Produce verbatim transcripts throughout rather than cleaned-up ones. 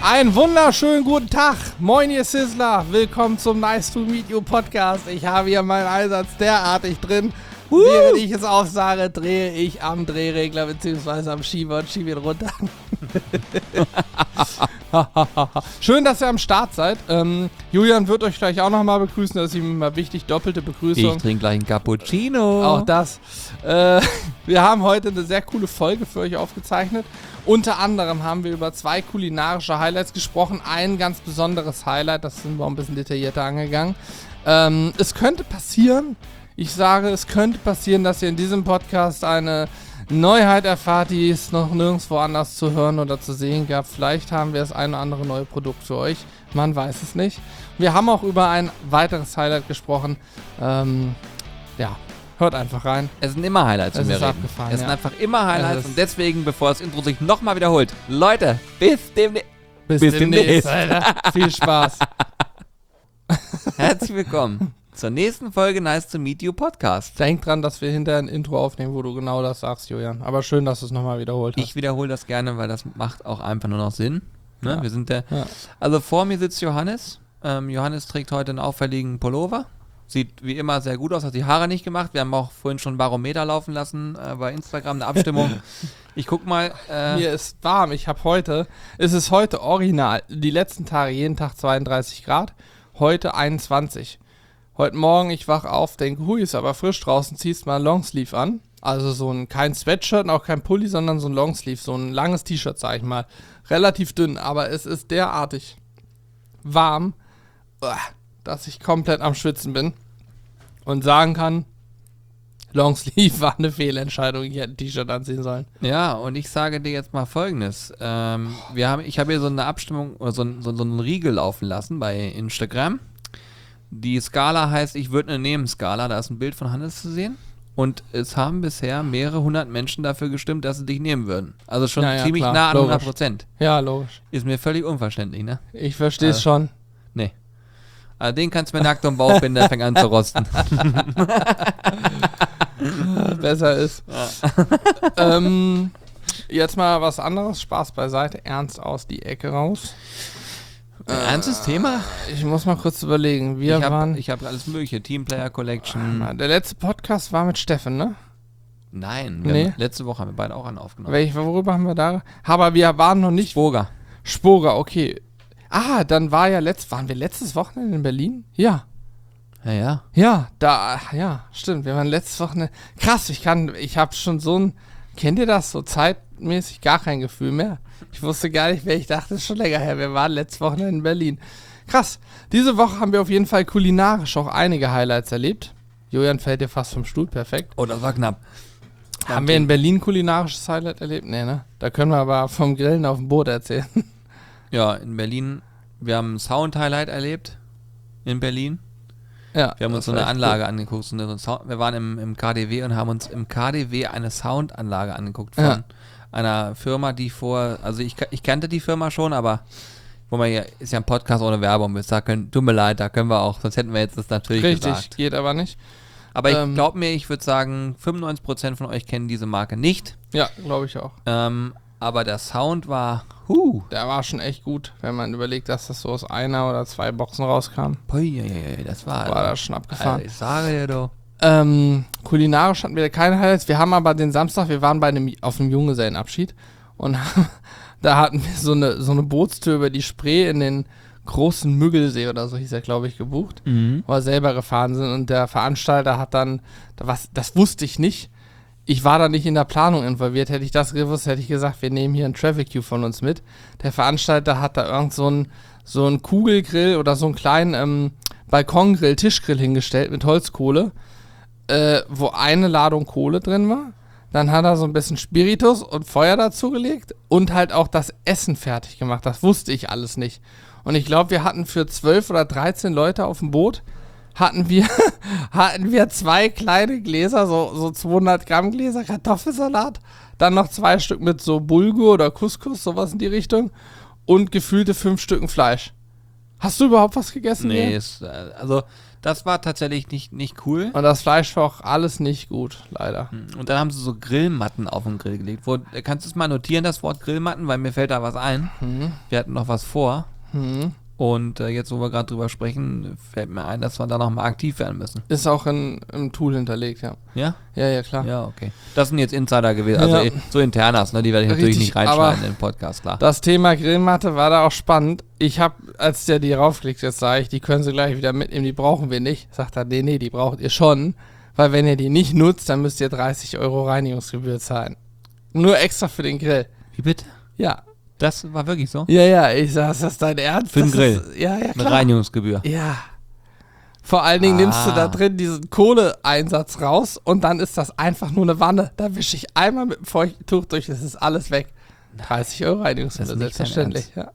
Einen wunderschönen guten Tag. Moin, ihr Sizzler. Willkommen zum Nice to Meet You Podcast. Ich habe hier meinen Einsatz derartig drin. Uh. Während ich es aufsage, drehe ich am Drehregler bzw. am Schieber und schiebe ihn runter. Schön, dass ihr am Start seid. Ähm, Julian wird euch gleich auch nochmal begrüßen. Das ist ihm mal wichtig, doppelte Begrüßung. Ich trinke gleich einen Cappuccino. Auch das. Äh, wir haben heute eine sehr coole Folge für euch aufgezeichnet. Unter anderem haben wir über zwei kulinarische Highlights gesprochen. Ein ganz besonderes Highlight, das sind wir auch ein bisschen detaillierter angegangen. Ähm, es könnte passieren, ich sage, es könnte passieren, dass ihr in diesem Podcast eine Neuheit erfahrt, die es noch nirgendwo anders zu hören oder zu sehen gab. Vielleicht haben wir das ein oder andere neue Produkt für euch. Man weiß es nicht. Wir haben auch über ein weiteres Highlight gesprochen. Ähm, ja, hört einfach rein. Es sind immer Highlights, wenn wir ist reden. abgefahren, Es ja. sind einfach immer Highlights Es und deswegen, bevor das Intro sich nochmal wiederholt, Leute, bis demnächst. Bis, Bis demnächst, demnächst. Alter. Viel Spaß. Herzlich willkommen zur nächsten Folge Nice to Meet You Podcast. Denk dran, dass wir hinterher ein Intro aufnehmen, wo du genau das sagst, Julian. Aber schön, dass du es nochmal wiederholt hast. Ich wiederhole das gerne, weil das macht auch einfach nur noch Sinn. Ne? Ja. Wir sind der. Ja. Also vor mir sitzt Johannes. Ähm, Johannes trägt heute einen auffälligen Pullover. Sieht wie immer sehr gut aus, hat die Haare nicht gemacht. Wir haben auch vorhin schon ein Barometer laufen lassen äh, bei Instagram, eine Abstimmung. Ich guck mal. Äh, Mir ist warm. Ich habe heute, es ist heute original, die letzten Tage jeden Tag zweiunddreißig Grad, heute einundzwanzig. Heute Morgen, ich wach auf, denke, hui, ist aber frisch draußen, ziehst mal ein Longsleeve an. Also so ein, kein Sweatshirt und auch kein Pulli, sondern so ein Longsleeve, so ein langes T-Shirt, sag ich mal. Relativ dünn, aber es ist derartig warm, dass ich komplett am Schwitzen bin und sagen kann, Longsleeve war eine Fehlentscheidung, ich hätte ein T-Shirt anziehen sollen. Ja, und ich sage dir jetzt mal Folgendes. Ähm, wir haben, ich habe hier so eine Abstimmung, oder so, ein- so, so einen Riegel laufen lassen bei Instagram. Die Skala heißt, ich würde eine nehmen Skala. Da ist ein Bild von Hannes zu sehen. Und es haben bisher mehrere hundert Menschen dafür gestimmt, dass sie dich nehmen würden. Also schon Ja, ja, ziemlich klar, nah an logisch. hundert Prozent. Ja, logisch. Ist mir völlig unverständlich, ne? Ich verstehe es Äh, schon. Nee. Also den kannst du mir nackt um den Bauch binden, der fängt an zu rosten. Besser ist. ähm, jetzt mal was anderes. Spaß beiseite. Ernst aus die Ecke raus. Ernstes Thema? Ich muss mal kurz überlegen. Wir Ich habe waren. hab alles mögliche. Teamplayer Collection. Der letzte Podcast war mit Steffen, ne? Nein, wir Nee. haben, letzte Woche haben wir beide auch einen aufgenommen. Welch, worüber haben wir da? Aber wir waren noch nicht. Burger. Sporer, okay. Ah, dann war ja letzt. Waren wir letztes Wochenende in Berlin? Ja. Ja, ja. Ja, da, ja, stimmt. Wir waren letztes Wochenende. Krass, ich kann, ich habe schon so ein, kennt ihr das, so zeitmäßig gar kein Gefühl mehr. Ich wusste gar nicht, wer ich dachte, ist schon länger her. Wir waren letztes Wochenende in Berlin. Krass. Diese Woche haben wir auf jeden Fall kulinarisch auch einige Highlights erlebt. Julian fällt dir fast vom Stuhl, perfekt. Oh, das war knapp. Haben wir in Berlin kulinarisches Highlight erlebt? Nee, ne? Da können wir aber vom Grillen auf dem Boot erzählen. Ja, in Berlin, wir haben ein Sound-Highlight erlebt. In Berlin. Ja. Wir haben uns so eine Anlage angeguckt. So eine Sound, wir waren im, im K D W und haben uns im K D W eine Soundanlage angeguckt von Ja. einer Firma, die vor, also ich, ich kannte die Firma schon, aber wo man ja, ist ja ein Podcast ohne Werbung, wir sagen, tut mir leid, da können wir auch, sonst hätten wir jetzt das natürlich Richtig, gesagt. geht aber nicht. Aber ich Ähm, glaube mir, ich würde sagen, fünfundneunzig Prozent von euch kennen diese Marke nicht. Ja, glaube ich auch. Ähm, aber der Sound war, huh. Der war schon echt gut, wenn man überlegt, dass das so aus einer oder zwei Boxen rauskam. Pui, das war, War das schon abgefahren. Alter, ich sage dir doch. Ähm, kulinarisch hatten wir keine Highlights. Wir haben aber den Samstag, wir waren bei einem, auf einem Junggesellenabschied und da hatten wir so eine, so eine Bootstour über die Spree in den großen Müggelsee oder so hieß er, glaube ich, gebucht, Mhm. wo wir selber gefahren sind und der Veranstalter hat dann, was, das wusste ich nicht, ich war da nicht in der Planung involviert, hätte ich das gewusst, hätte ich gesagt, wir nehmen hier einen Traffic Queue von uns mit. Der Veranstalter hat da irgend so einen so einen Kugelgrill oder so einen kleinen ähm, Balkongrill, Tischgrill hingestellt mit Holzkohle, äh, wo eine Ladung Kohle drin war. Dann hat er so ein bisschen Spiritus und Feuer dazugelegt und halt auch das Essen fertig gemacht. Das wusste ich alles nicht. Und ich glaube, wir hatten für zwölf oder dreizehn Leute auf dem Boot, hatten wir, hatten wir zwei kleine Gläser, so, so zweihundert Gramm Gläser Kartoffelsalat, dann noch zwei Stück mit so Bulgur oder Couscous, sowas in die Richtung und gefühlte fünf Stücken Fleisch. Hast du überhaupt was gegessen? Nee, hier? ist, äh, also das war tatsächlich nicht, nicht cool. Und das Fleisch war auch alles nicht gut, leider. Und dann haben sie so Grillmatten auf den Grill gelegt. Wo, kannst du es mal notieren, das Wort Grillmatten, weil mir fällt da was ein. Mhm. Wir hatten noch was vor. Mhm. Und äh, jetzt, wo wir gerade drüber sprechen, fällt mir ein, dass wir da nochmal aktiv werden müssen. Ist auch in, im Tool hinterlegt, ja. Ja? Ja, ja, klar. Ja, okay. Das sind jetzt Insider gewesen, also Ja. so Internas, ne? Die werde ich natürlich Richtig, nicht reinschneiden aber in den Podcast, klar. Das Thema Grillmatte war da auch spannend. Ich habe, als der die raufklickt, jetzt sage ich, die können sie gleich wieder mitnehmen, die brauchen wir nicht. Sagt er, nee, nee, die braucht ihr schon. Weil wenn ihr die nicht nutzt, dann müsst ihr dreißig Euro Reinigungsgebühr zahlen. Nur extra für den Grill. Wie bitte? Ja. Das war wirklich so? Ja, ja, ich sag, ist das dein Ernst? Für den Das Grill? Ist, ja, ja, Mit klar. Reinigungsgebühr. Ja. Vor allen Dingen nimmst du Ah. da drin diesen Kohleeinsatz raus und dann ist das einfach nur eine Wanne. Da wische ich einmal mit dem Feuchttuch durch, das ist alles weg. dreißig Euro Reinigungsgebühr, Das ist nicht dein selbstverständlich. Ja.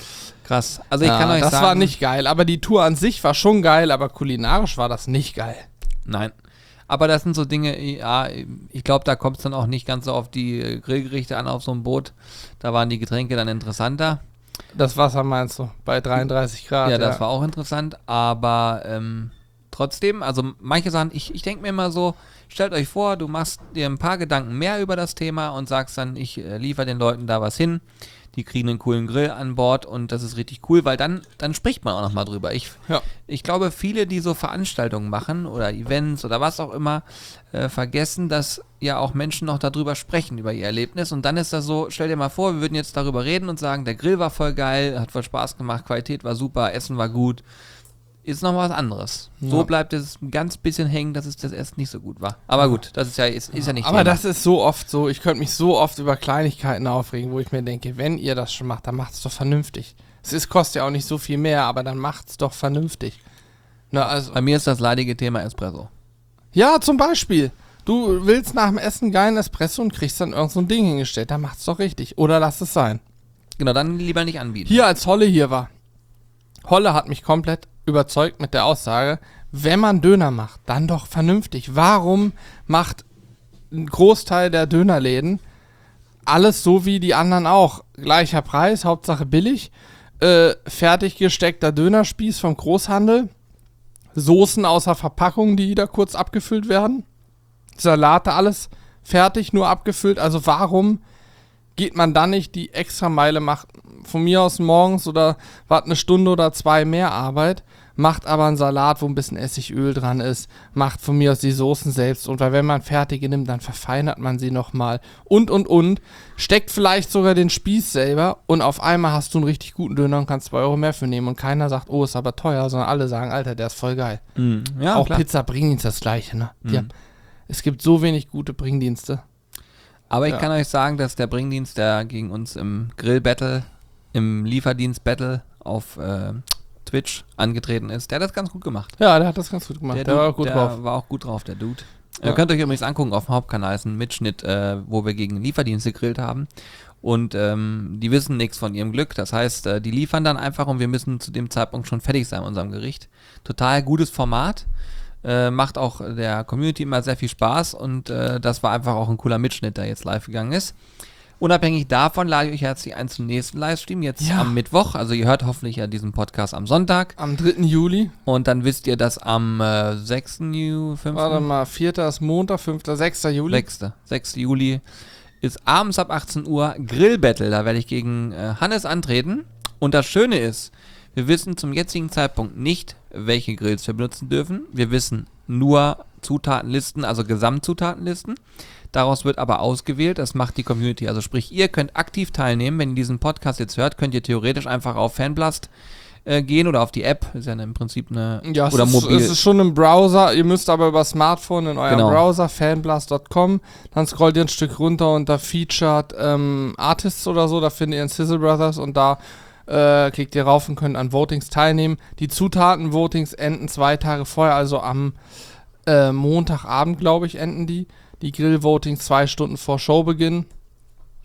Krass. Also ich ja, kann euch das sagen... war nicht geil, aber die Tour an sich war schon geil, aber kulinarisch war das nicht geil. Nein. Aber das sind so Dinge, ja, ich glaube, da kommt es dann auch nicht ganz so auf die äh, Grillgerichte an auf so einem Boot. Da waren die Getränke dann interessanter. Das Wasser meinst du, bei dreiunddreißig Grad. Ja, das war auch interessant, aber ähm, trotzdem, also manche Sachen, ich, ich denke mir immer so, stellt euch vor, du machst dir ein paar Gedanken mehr über das Thema und sagst dann, ich äh, liefere den Leuten da was hin, die kriegen einen coolen Grill an Bord und das ist richtig cool, weil dann, dann spricht man auch nochmal drüber. Ich, Ja. ich glaube, viele, die so Veranstaltungen machen oder Events oder was auch immer, äh, vergessen, dass ja auch Menschen noch darüber sprechen, über ihr Erlebnis. Und dann ist das so, stell dir mal vor, wir würden jetzt darüber reden und sagen, der Grill war voll geil, hat voll Spaß gemacht, Qualität war super, Essen war gut. Ist noch was anderes. Ja. So bleibt es ein ganz bisschen hängen, dass es das Essen nicht so gut war. Aber gut, das ist ja, ist, ist ja nicht Aber Thema. das ist so oft so, ich könnte mich so oft über Kleinigkeiten aufregen, wo ich mir denke, wenn ihr das schon macht, dann macht es doch vernünftig. Es ist, kostet ja auch nicht so viel mehr, aber dann macht es doch vernünftig. Na, also, Bei mir ist das leidige Thema Espresso. ja, zum Beispiel. Du willst nach dem Essen geilen Espresso und kriegst dann irgend so ein Ding hingestellt, dann macht's doch richtig. Oder lass es sein. Genau, dann lieber nicht anbieten. Hier, als Holle hier war. Holle hat mich komplett überzeugt mit der Aussage, wenn man Döner macht, dann doch vernünftig. Warum macht ein Großteil der Dönerläden alles so wie die anderen auch? Gleicher Preis, Hauptsache billig, äh, fertig gesteckter Dönerspieß vom Großhandel, Soßen außer Verpackung, die da kurz abgefüllt werden, Salate, alles fertig, nur abgefüllt. Also warum geht man dann nicht die extra Meile, macht von mir aus morgens oder wart eine Stunde oder zwei mehr Arbeit, macht aber einen Salat, wo ein bisschen Essigöl dran ist, macht von mir aus die Soßen selbst und weil wenn man fertige nimmt, dann verfeinert man sie nochmal und und und, steckt vielleicht sogar den Spieß selber und auf einmal hast du einen richtig guten Döner und kannst zwei Euro mehr für nehmen und keiner sagt, oh, ist aber teuer, sondern alle sagen, Alter, der ist voll geil. Mhm. Ja, Auch klar. Pizza Bringdienst das gleiche, ne? Die Mhm. haben, es gibt so wenig gute Bringdienste. Aber ich Ja. kann euch sagen, dass der Bringdienst, der gegen uns im Grill-Battle, im Lieferdienst-Battle auf äh, Twitch angetreten ist, der hat das ganz gut gemacht. Ja, der hat das ganz gut gemacht. Der, Dude, war auch gut der drauf. war auch gut drauf, der Dude. Ja. Ihr könnt euch übrigens angucken auf dem Hauptkanal, ist ein Mitschnitt, äh, wo wir gegen Lieferdienste gegrillt haben. Und ähm, die wissen nichts von ihrem Glück. Das heißt, äh, die liefern dann einfach und wir müssen zu dem Zeitpunkt schon fertig sein mit unserem Gericht. Total gutes Format. Äh, macht auch der Community immer sehr viel Spaß und äh, das war einfach auch ein cooler Mitschnitt, der jetzt live gegangen ist. Unabhängig davon lade ich euch herzlich ein zum nächsten Livestream, jetzt Ja. am Mittwoch. Also ihr hört hoffentlich ja diesen Podcast am Sonntag. Am dritten Juli, Und dann wisst ihr, dass am äh, sechsten Juli, fünften warte mal, vierter ist Montag, fünfter, sechster Juli. sechsten sechsten Juli ist abends ab achtzehn Uhr Grillbattle. Da werde ich gegen äh, Hannes antreten. Und das Schöne ist, wir wissen zum jetzigen Zeitpunkt nicht, welche Grills wir benutzen dürfen. Wir wissen nur Zutatenlisten, also Gesamtzutatenlisten. Daraus wird aber ausgewählt, das macht die Community. Also sprich, ihr könnt aktiv teilnehmen. Wenn ihr diesen Podcast jetzt hört, könnt ihr theoretisch einfach auf Fanblast äh, gehen oder auf die App. Ist ja im Prinzip eine... Ja, es oder ist, mobil. es ist schon im Browser. Ihr müsst aber über Smartphone in eurem Genau. Browser, fanblast Punkt com, dann scrollt ihr ein Stück runter unter Featured ähm, Artists oder so, da findet ihr einen Sizzle Brothers und da äh, klickt ihr rauf und könnt an Votings teilnehmen. Die Zutaten-Votings enden zwei Tage vorher, also am äh, Montagabend, glaube ich, enden die. Die Grill-Votings zwei Stunden vor Showbeginn.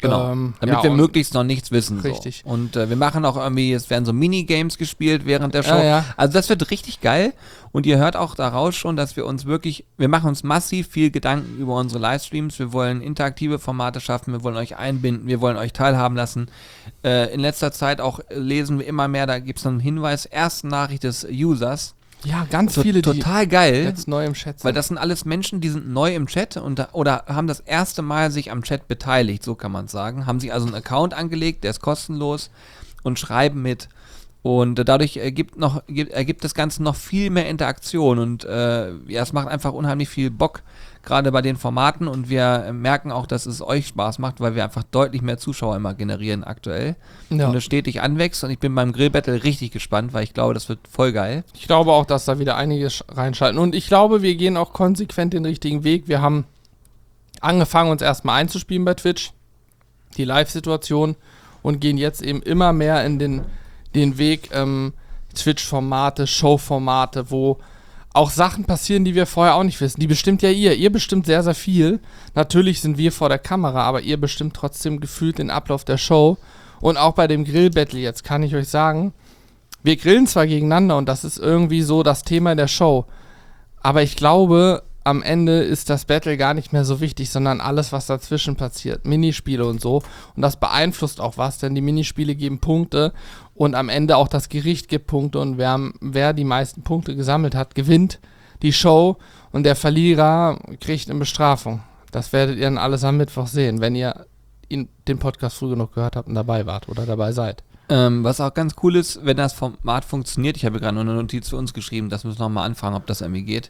Genau, Ähm, damit ja, wir und- möglichst noch nichts wissen. Richtig. So. Und äh, wir machen auch irgendwie, es werden so Minigames gespielt während der Show. Ja, ja. Also das wird richtig geil. Und ihr hört auch daraus schon, dass wir uns wirklich, wir machen uns massiv viel Gedanken über unsere Livestreams. Wir wollen interaktive Formate schaffen, wir wollen euch einbinden, wir wollen euch teilhaben lassen. Äh, in letzter Zeit auch äh, lesen wir immer mehr, da gibt es noch einen Hinweis, erste Nachricht des Users. Ja, ganz So, viele, total die geil. jetzt neu im Chat sind. Weil das sind alles Menschen, die sind neu im Chat und da, oder haben das erste Mal sich am Chat beteiligt, so kann man sagen. Haben sich also einen Account angelegt, der ist kostenlos und schreiben mit. Und äh, dadurch ergibt, noch, ergibt, ergibt das Ganze noch viel mehr Interaktion und äh, ja, es macht einfach unheimlich viel Bock, gerade bei den Formaten und wir äh, merken auch, dass es euch Spaß macht, weil wir einfach deutlich mehr Zuschauer immer generieren aktuell. Ja. Und es stetig anwächst und ich bin beim Grillbattle richtig gespannt, weil ich glaube, das wird voll geil. Ich glaube auch, dass da wieder einige sch- reinschalten. Und ich glaube, wir gehen auch konsequent den richtigen Weg. Wir haben angefangen, uns erstmal einzuspielen bei Twitch, die Live-Situation, und gehen jetzt eben immer mehr in den, den Weg, ähm, Twitch-Formate, Show-Formate, wo auch Sachen passieren, die wir vorher auch nicht wissen. Die bestimmt ja ihr. Ihr bestimmt sehr, sehr viel. Natürlich sind wir vor der Kamera, aber ihr bestimmt trotzdem gefühlt den Ablauf der Show. Und auch bei dem Grill-Battle jetzt kann ich euch sagen, wir grillen zwar gegeneinander und das ist irgendwie so das Thema der Show, aber ich glaube, am Ende ist das Battle gar nicht mehr so wichtig, sondern alles, was dazwischen passiert, Minispiele und so. Und das beeinflusst auch was, denn die Minispiele geben Punkte und am Ende auch das Gericht gibt Punkte und wer, wer die meisten Punkte gesammelt hat, gewinnt die Show und der Verlierer kriegt eine Bestrafung. Das werdet ihr dann alles am Mittwoch sehen, wenn ihr ihn, den Podcast früh genug gehört habt und dabei wart oder dabei seid. Ähm, was auch ganz cool ist, wenn das Format funktioniert, ich habe gerade nur eine Notiz für uns geschrieben, das müssen wir nochmal anfragen, ob das irgendwie geht.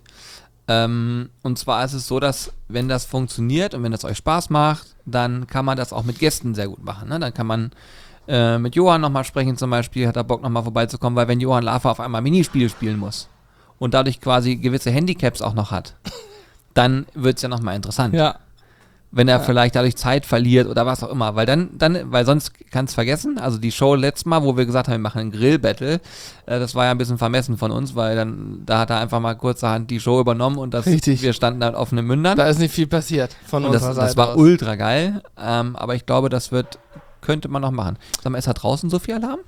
Ähm, und zwar ist es so, dass wenn das funktioniert und wenn das euch Spaß macht, dann kann man das auch mit Gästen sehr gut machen. Ne? Dann kann man äh, mit Johann nochmal sprechen zum Beispiel, hat er Bock nochmal vorbeizukommen, weil wenn Johann Lava auf einmal Minispiele spielen muss und dadurch quasi gewisse Handicaps auch noch hat, dann wird es ja nochmal interessant. Ja. Wenn er Ja. vielleicht dadurch Zeit verliert oder was auch immer, weil dann, dann, weil sonst kannst du vergessen, also die Show letztes Mal, wo wir gesagt haben, wir machen einen Grill-Battle, äh, das war ja ein bisschen vermessen von uns, weil dann, da hat er einfach mal kurzerhand die Show übernommen und das, Richtig. wir standen dann auf offenen Mündern. Da ist nicht viel passiert von und das, unserer Seite das war aus. ultra geil, ähm, aber ich glaube, das wird, könnte man noch machen. Sag mal, ist da draußen so viel Alarm?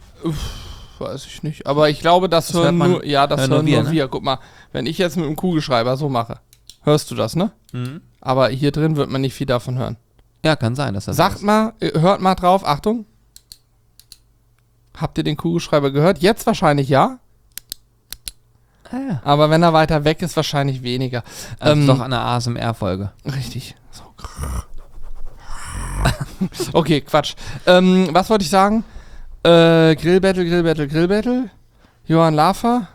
Weiß ich nicht. Aber ich glaube, das, Das hören hört man- nur, ja, das hören hören nur nur wir, wir. ne? Guck mal, wenn ich jetzt mit dem Kugelschreiber so mache, hörst du das, ne? Mhm. Aber hier drin wird man nicht viel davon hören. Ja, kann sein, dass das Sagt ist. mal, äh, hört mal drauf, Achtung. Habt ihr den Kugelschreiber gehört? Jetzt wahrscheinlich ja, Ah, ja. aber wenn er weiter weg ist, wahrscheinlich weniger. Das Ähm, ist doch eine A S M R-Folge. Richtig. So. Okay, Quatsch. Ähm, was wollte ich sagen? Äh, Grillbattle, Grillbattle, Grillbattle. Johann Laffer.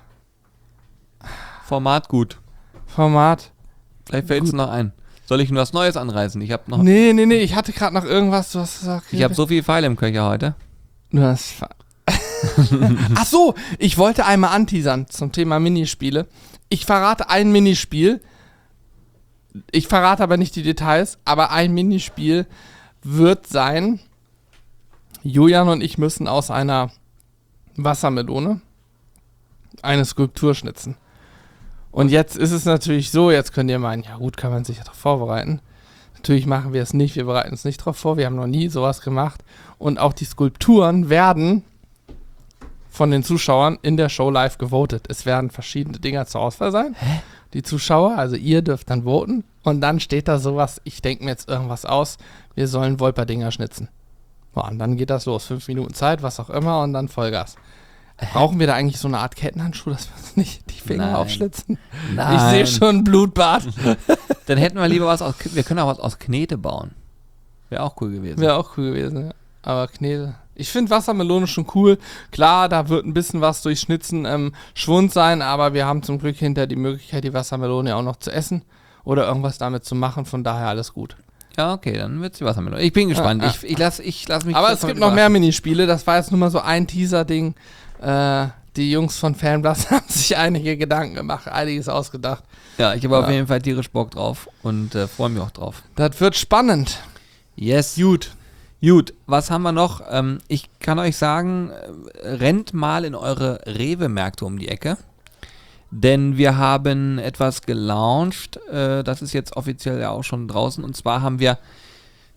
Format gut. Format. Vielleicht fällt es noch ein. Soll ich nur was Neues anreißen? Ich habe noch, Nee, nee, nee, ich hatte gerade noch irgendwas, du hast gesagt. ich habe so viele Pfeile im Köcher heute. Du hast ver- Ach so, ich wollte einmal anteasern zum Thema Minispiele. Ich verrate ein Minispiel. Ich verrate aber nicht die Details, aber ein Minispiel wird sein, Julian und ich müssen aus einer Wassermelone eine Skulptur schnitzen. Und jetzt ist es natürlich so, jetzt könnt ihr meinen, ja gut, kann man sich ja darauf vorbereiten. Natürlich machen wir es nicht, wir bereiten uns nicht darauf vor, wir haben noch nie sowas gemacht. Und auch die Skulpturen werden von den Zuschauern in der Show live gewotet. Es werden verschiedene Dinger zur Auswahl sein. Hä? Die Zuschauer, also ihr dürft dann voten. Und dann steht da sowas, ich denke mir jetzt irgendwas aus, wir sollen Wolper-Dinger schnitzen. Boah, und dann geht das los, fünf Minuten Zeit, was auch immer, und dann Vollgas. Brauchen wir da eigentlich so eine Art Kettenhandschuh, dass wir uns nicht die Finger Nein. aufschlitzen? Nein. Ich sehe schon ein Blutbad. Dann hätten wir lieber was aus, wir können auch was aus Knete bauen. Wäre auch cool gewesen. Wäre auch cool gewesen, ja. Aber Knete. Ich finde Wassermelone schon cool. Klar, da wird ein bisschen was durch Schnitzen ähm, Schwund sein, aber wir haben zum Glück hinter die Möglichkeit, die Wassermelone auch noch zu essen oder irgendwas damit zu machen. Von daher alles gut. Ja, okay, dann wird's die Wassermelone. Ich bin gespannt. Ah, ah. Ich, ich lasse ich lass mich Aber kurz es gibt mal noch mehr überraschen. Minispiele. Das war jetzt nur mal so ein Teaser-Ding. Äh, die Jungs von Fanblast haben sich einige Gedanken gemacht, einiges ausgedacht. Ja, ich habe auf Ja. jeden Fall tierisch Bock drauf und äh, freue mich auch drauf. Das wird spannend. Yes. Gut. Gut, was haben wir noch? Ähm, ich kann euch sagen, äh, rennt mal in eure Rewe-Märkte um die Ecke. Denn wir haben etwas gelauncht. Äh, das ist jetzt offiziell ja auch schon draußen. Und zwar haben wir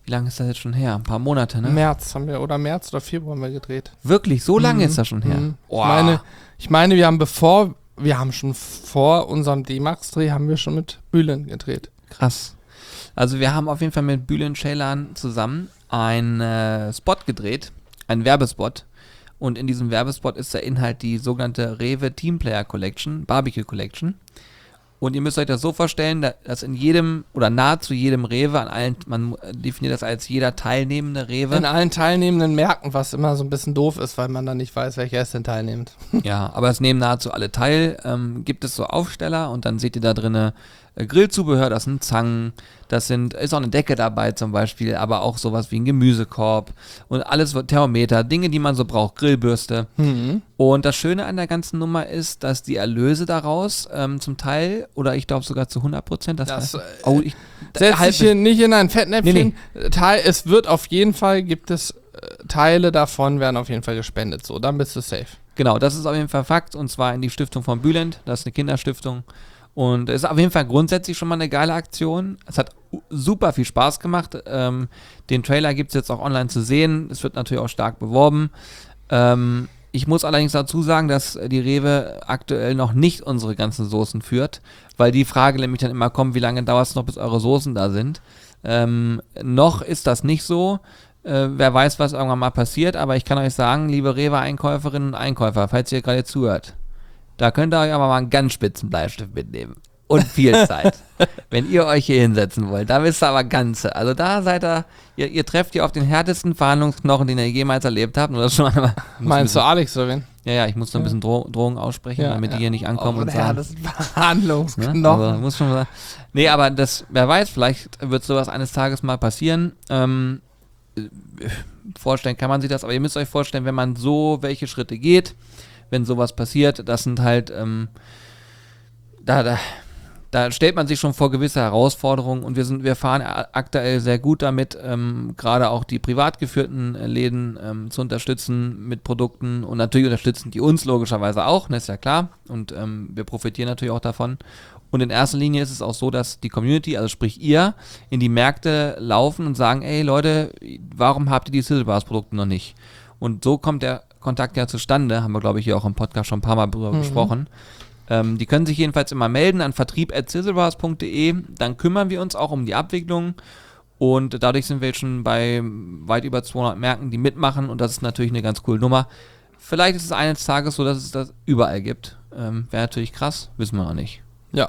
Wie lange ist das jetzt schon her? Ein paar Monate, ne? März haben wir, oder März oder Februar haben wir gedreht. Wirklich? So lange Mhm. ist das schon her? Mhm. Oh. Ich meine, ich meine, wir haben bevor, wir haben schon vor unserem D-Max-Dreh, haben wir schon mit Bülent gedreht. Krass. Also wir haben auf jeden Fall mit Bülent Ceylan zusammen einen äh, Spot gedreht, einen Werbespot. Und in diesem Werbespot ist der Inhalt die sogenannte Rewe Teamplayer Collection, Barbecue Collection. Und ihr müsst euch das so vorstellen, dass in jedem oder nahezu jedem Rewe, an allen, man definiert das als jeder teilnehmende Rewe. In allen teilnehmenden Märkten, was immer so ein bisschen doof ist, weil man dann nicht weiß, welcher ist denn teilnehmend. Ja, aber es nehmen nahezu alle teil. Ähm, gibt es so Aufsteller und dann seht ihr da drinne äh, Grillzubehör, das sind Zangen, das sind, ist auch eine Decke dabei zum Beispiel, aber auch sowas wie ein Gemüsekorb und alles, Thermometer, Dinge, die man so braucht, Grillbürste. Mhm. Und das Schöne an der ganzen Nummer ist, dass die Erlöse daraus ähm, zum Teil, oder ich glaube sogar zu hundert Prozent, das, Das, heißt, äh, oh, ich, Setz halb- dich hier nicht in ein Fettnäpfchen. Nee, Teil, es wird auf jeden Fall, gibt es äh, Teile davon, werden auf jeden Fall gespendet. So, dann bist du safe. Genau, das ist auf jeden Fall Fakt, und zwar in die Stiftung von Bülent, das ist eine Kinderstiftung. Und es ist auf jeden Fall grundsätzlich schon mal eine geile Aktion. Es hat u- super viel Spaß gemacht. Ähm, den Trailer gibt es jetzt auch online zu sehen. Es wird natürlich auch stark beworben. Ähm, ich muss allerdings dazu sagen, dass die Rewe aktuell noch nicht unsere ganzen Soßen führt, weil die Frage nämlich dann immer kommt, wie lange dauert es noch, bis eure Soßen da sind. Ähm, noch ist das nicht so. Äh, wer weiß, was irgendwann mal passiert, aber ich kann euch sagen, liebe Rewe-Einkäuferinnen und Einkäufer, falls ihr gerade zuhört, da könnt ihr euch aber mal einen ganz spitzen Bleistift mitnehmen. Und viel Zeit. Wenn ihr euch hier hinsetzen wollt. Da wisst ihr aber Ganze. Also da seid ihr, ihr, ihr trefft hier auf den härtesten Verhandlungsknochen, den ihr jemals erlebt habt. Und das schon mal, Meinst du Alex oder wen? Ja, ja, ich muss noch ein bisschen Droh Drohungen aussprechen, Ja, damit ja. die hier nicht ankommen Oh, und ja, sagen. das ist Ne? Verhandlungsknochen. Also, muss schon sagen. Nee, aber das, wer weiß, vielleicht wird sowas eines Tages mal passieren. Ähm, äh, vorstellen kann man sich das, aber ihr müsst euch vorstellen, wenn man so welche Schritte geht, wenn sowas passiert, das sind halt, ähm, da, da, da stellt man sich schon vor gewisse Herausforderungen, und wir sind, wir fahren a- aktuell sehr gut damit, ähm, gerade auch die privat geführten äh, Läden ähm, zu unterstützen mit Produkten, und natürlich unterstützen die uns logischerweise auch, ne, ist ja klar, und ähm, wir profitieren natürlich auch davon. Und in erster Linie ist es auch so, dass die Community, also sprich ihr, in die Märkte laufen und sagen, ey Leute, warum habt ihr die Sizzlebars Produkte noch nicht? Und so kommt der Kontakt ja zustande, haben wir glaube ich hier auch im Podcast schon ein paar Mal drüber Mhm. gesprochen. Ähm, die können sich jedenfalls immer melden an vertrieb at sizzlebars punkt de, dann kümmern wir uns auch um die Abwicklung, und dadurch sind wir jetzt schon bei weit über zweihundert Märkten, die mitmachen, und das ist natürlich eine ganz coole Nummer. Vielleicht ist es eines Tages so, dass es das überall gibt. Ähm, Wäre natürlich krass, wissen wir noch nicht. Ja.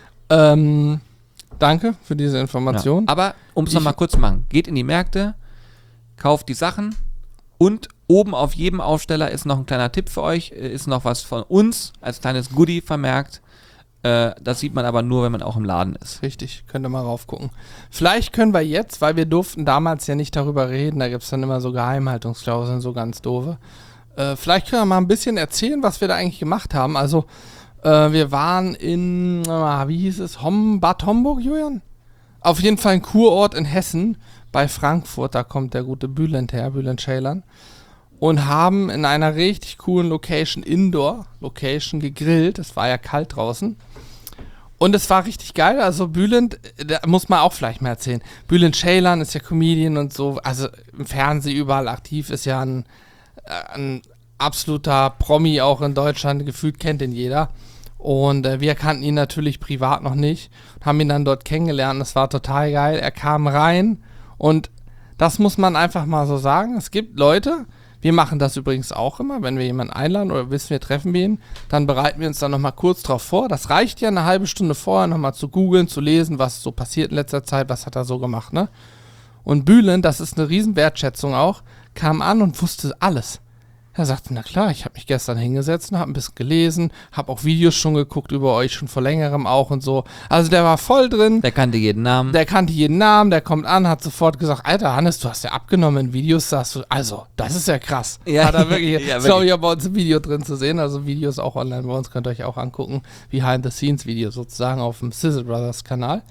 Ähm, danke für diese Information. Ja. Aber um es Ich- nochmal kurz zu machen, geht in die Märkte, kauft die Sachen, und oben auf jedem Aufsteller ist noch ein kleiner Tipp für euch, äh, ist noch was von uns als kleines Goodie vermerkt. Äh, das sieht man aber nur, wenn man auch im Laden ist. Richtig, könnt ihr mal raufgucken. Vielleicht können wir jetzt, weil wir durften damals ja nicht darüber reden, da gibt es dann immer so Geheimhaltungsklauseln, so ganz doofe. Äh, vielleicht können wir mal ein bisschen erzählen, was wir da eigentlich gemacht haben. Also, äh, wir waren in, äh, wie hieß es, Hom Bad Homburg, Julian? Auf jeden Fall ein Kurort in Hessen, bei Frankfurt, da kommt der gute Bülent her, Bülent Ceylan. Und haben in einer richtig coolen Location, Indoor-Location, gegrillt. Es war ja kalt draußen. Und es war richtig geil. Also Bülent, da muss man auch vielleicht mal erzählen. Bülent Ceylan ist ja Comedian und so, also im Fernsehen überall aktiv, ist ja ein, äh, ein absoluter Promi auch in Deutschland, gefühlt kennt ihn jeder. Und äh, wir kannten ihn natürlich privat noch nicht, haben ihn dann dort kennengelernt. Das war total geil. Er kam rein, und das muss man einfach mal so sagen. Es gibt Leute, wir machen das übrigens auch immer, wenn wir jemanden einladen oder wissen, wir treffen wir ihn, dann bereiten wir uns dann nochmal kurz drauf vor. Das reicht ja eine halbe Stunde vorher, nochmal zu googeln, zu lesen, was so passiert in letzter Zeit, was hat er so gemacht, ne? Und Bülent, das ist eine riesen Wertschätzung auch, kam an und wusste alles. Er sagte, na klar, ich habe mich gestern hingesetzt und habe ein bisschen gelesen, habe auch Videos schon geguckt über euch, schon vor längerem auch und so. Also der war voll drin. Der kannte jeden Namen. Der kannte jeden Namen, der kommt an, hat sofort gesagt, Alter, Hannes, du hast ja abgenommen in Videos, sagst du, also, das ist ja krass. Ja. Hat er wirklich, Ja, ist wirklich. glaube ich auch bei uns ein Video drin zu sehen, also Videos auch online bei uns, könnt ihr euch auch angucken, Behind-the-Scenes-Video sozusagen auf dem Sizzle Brothers Kanal.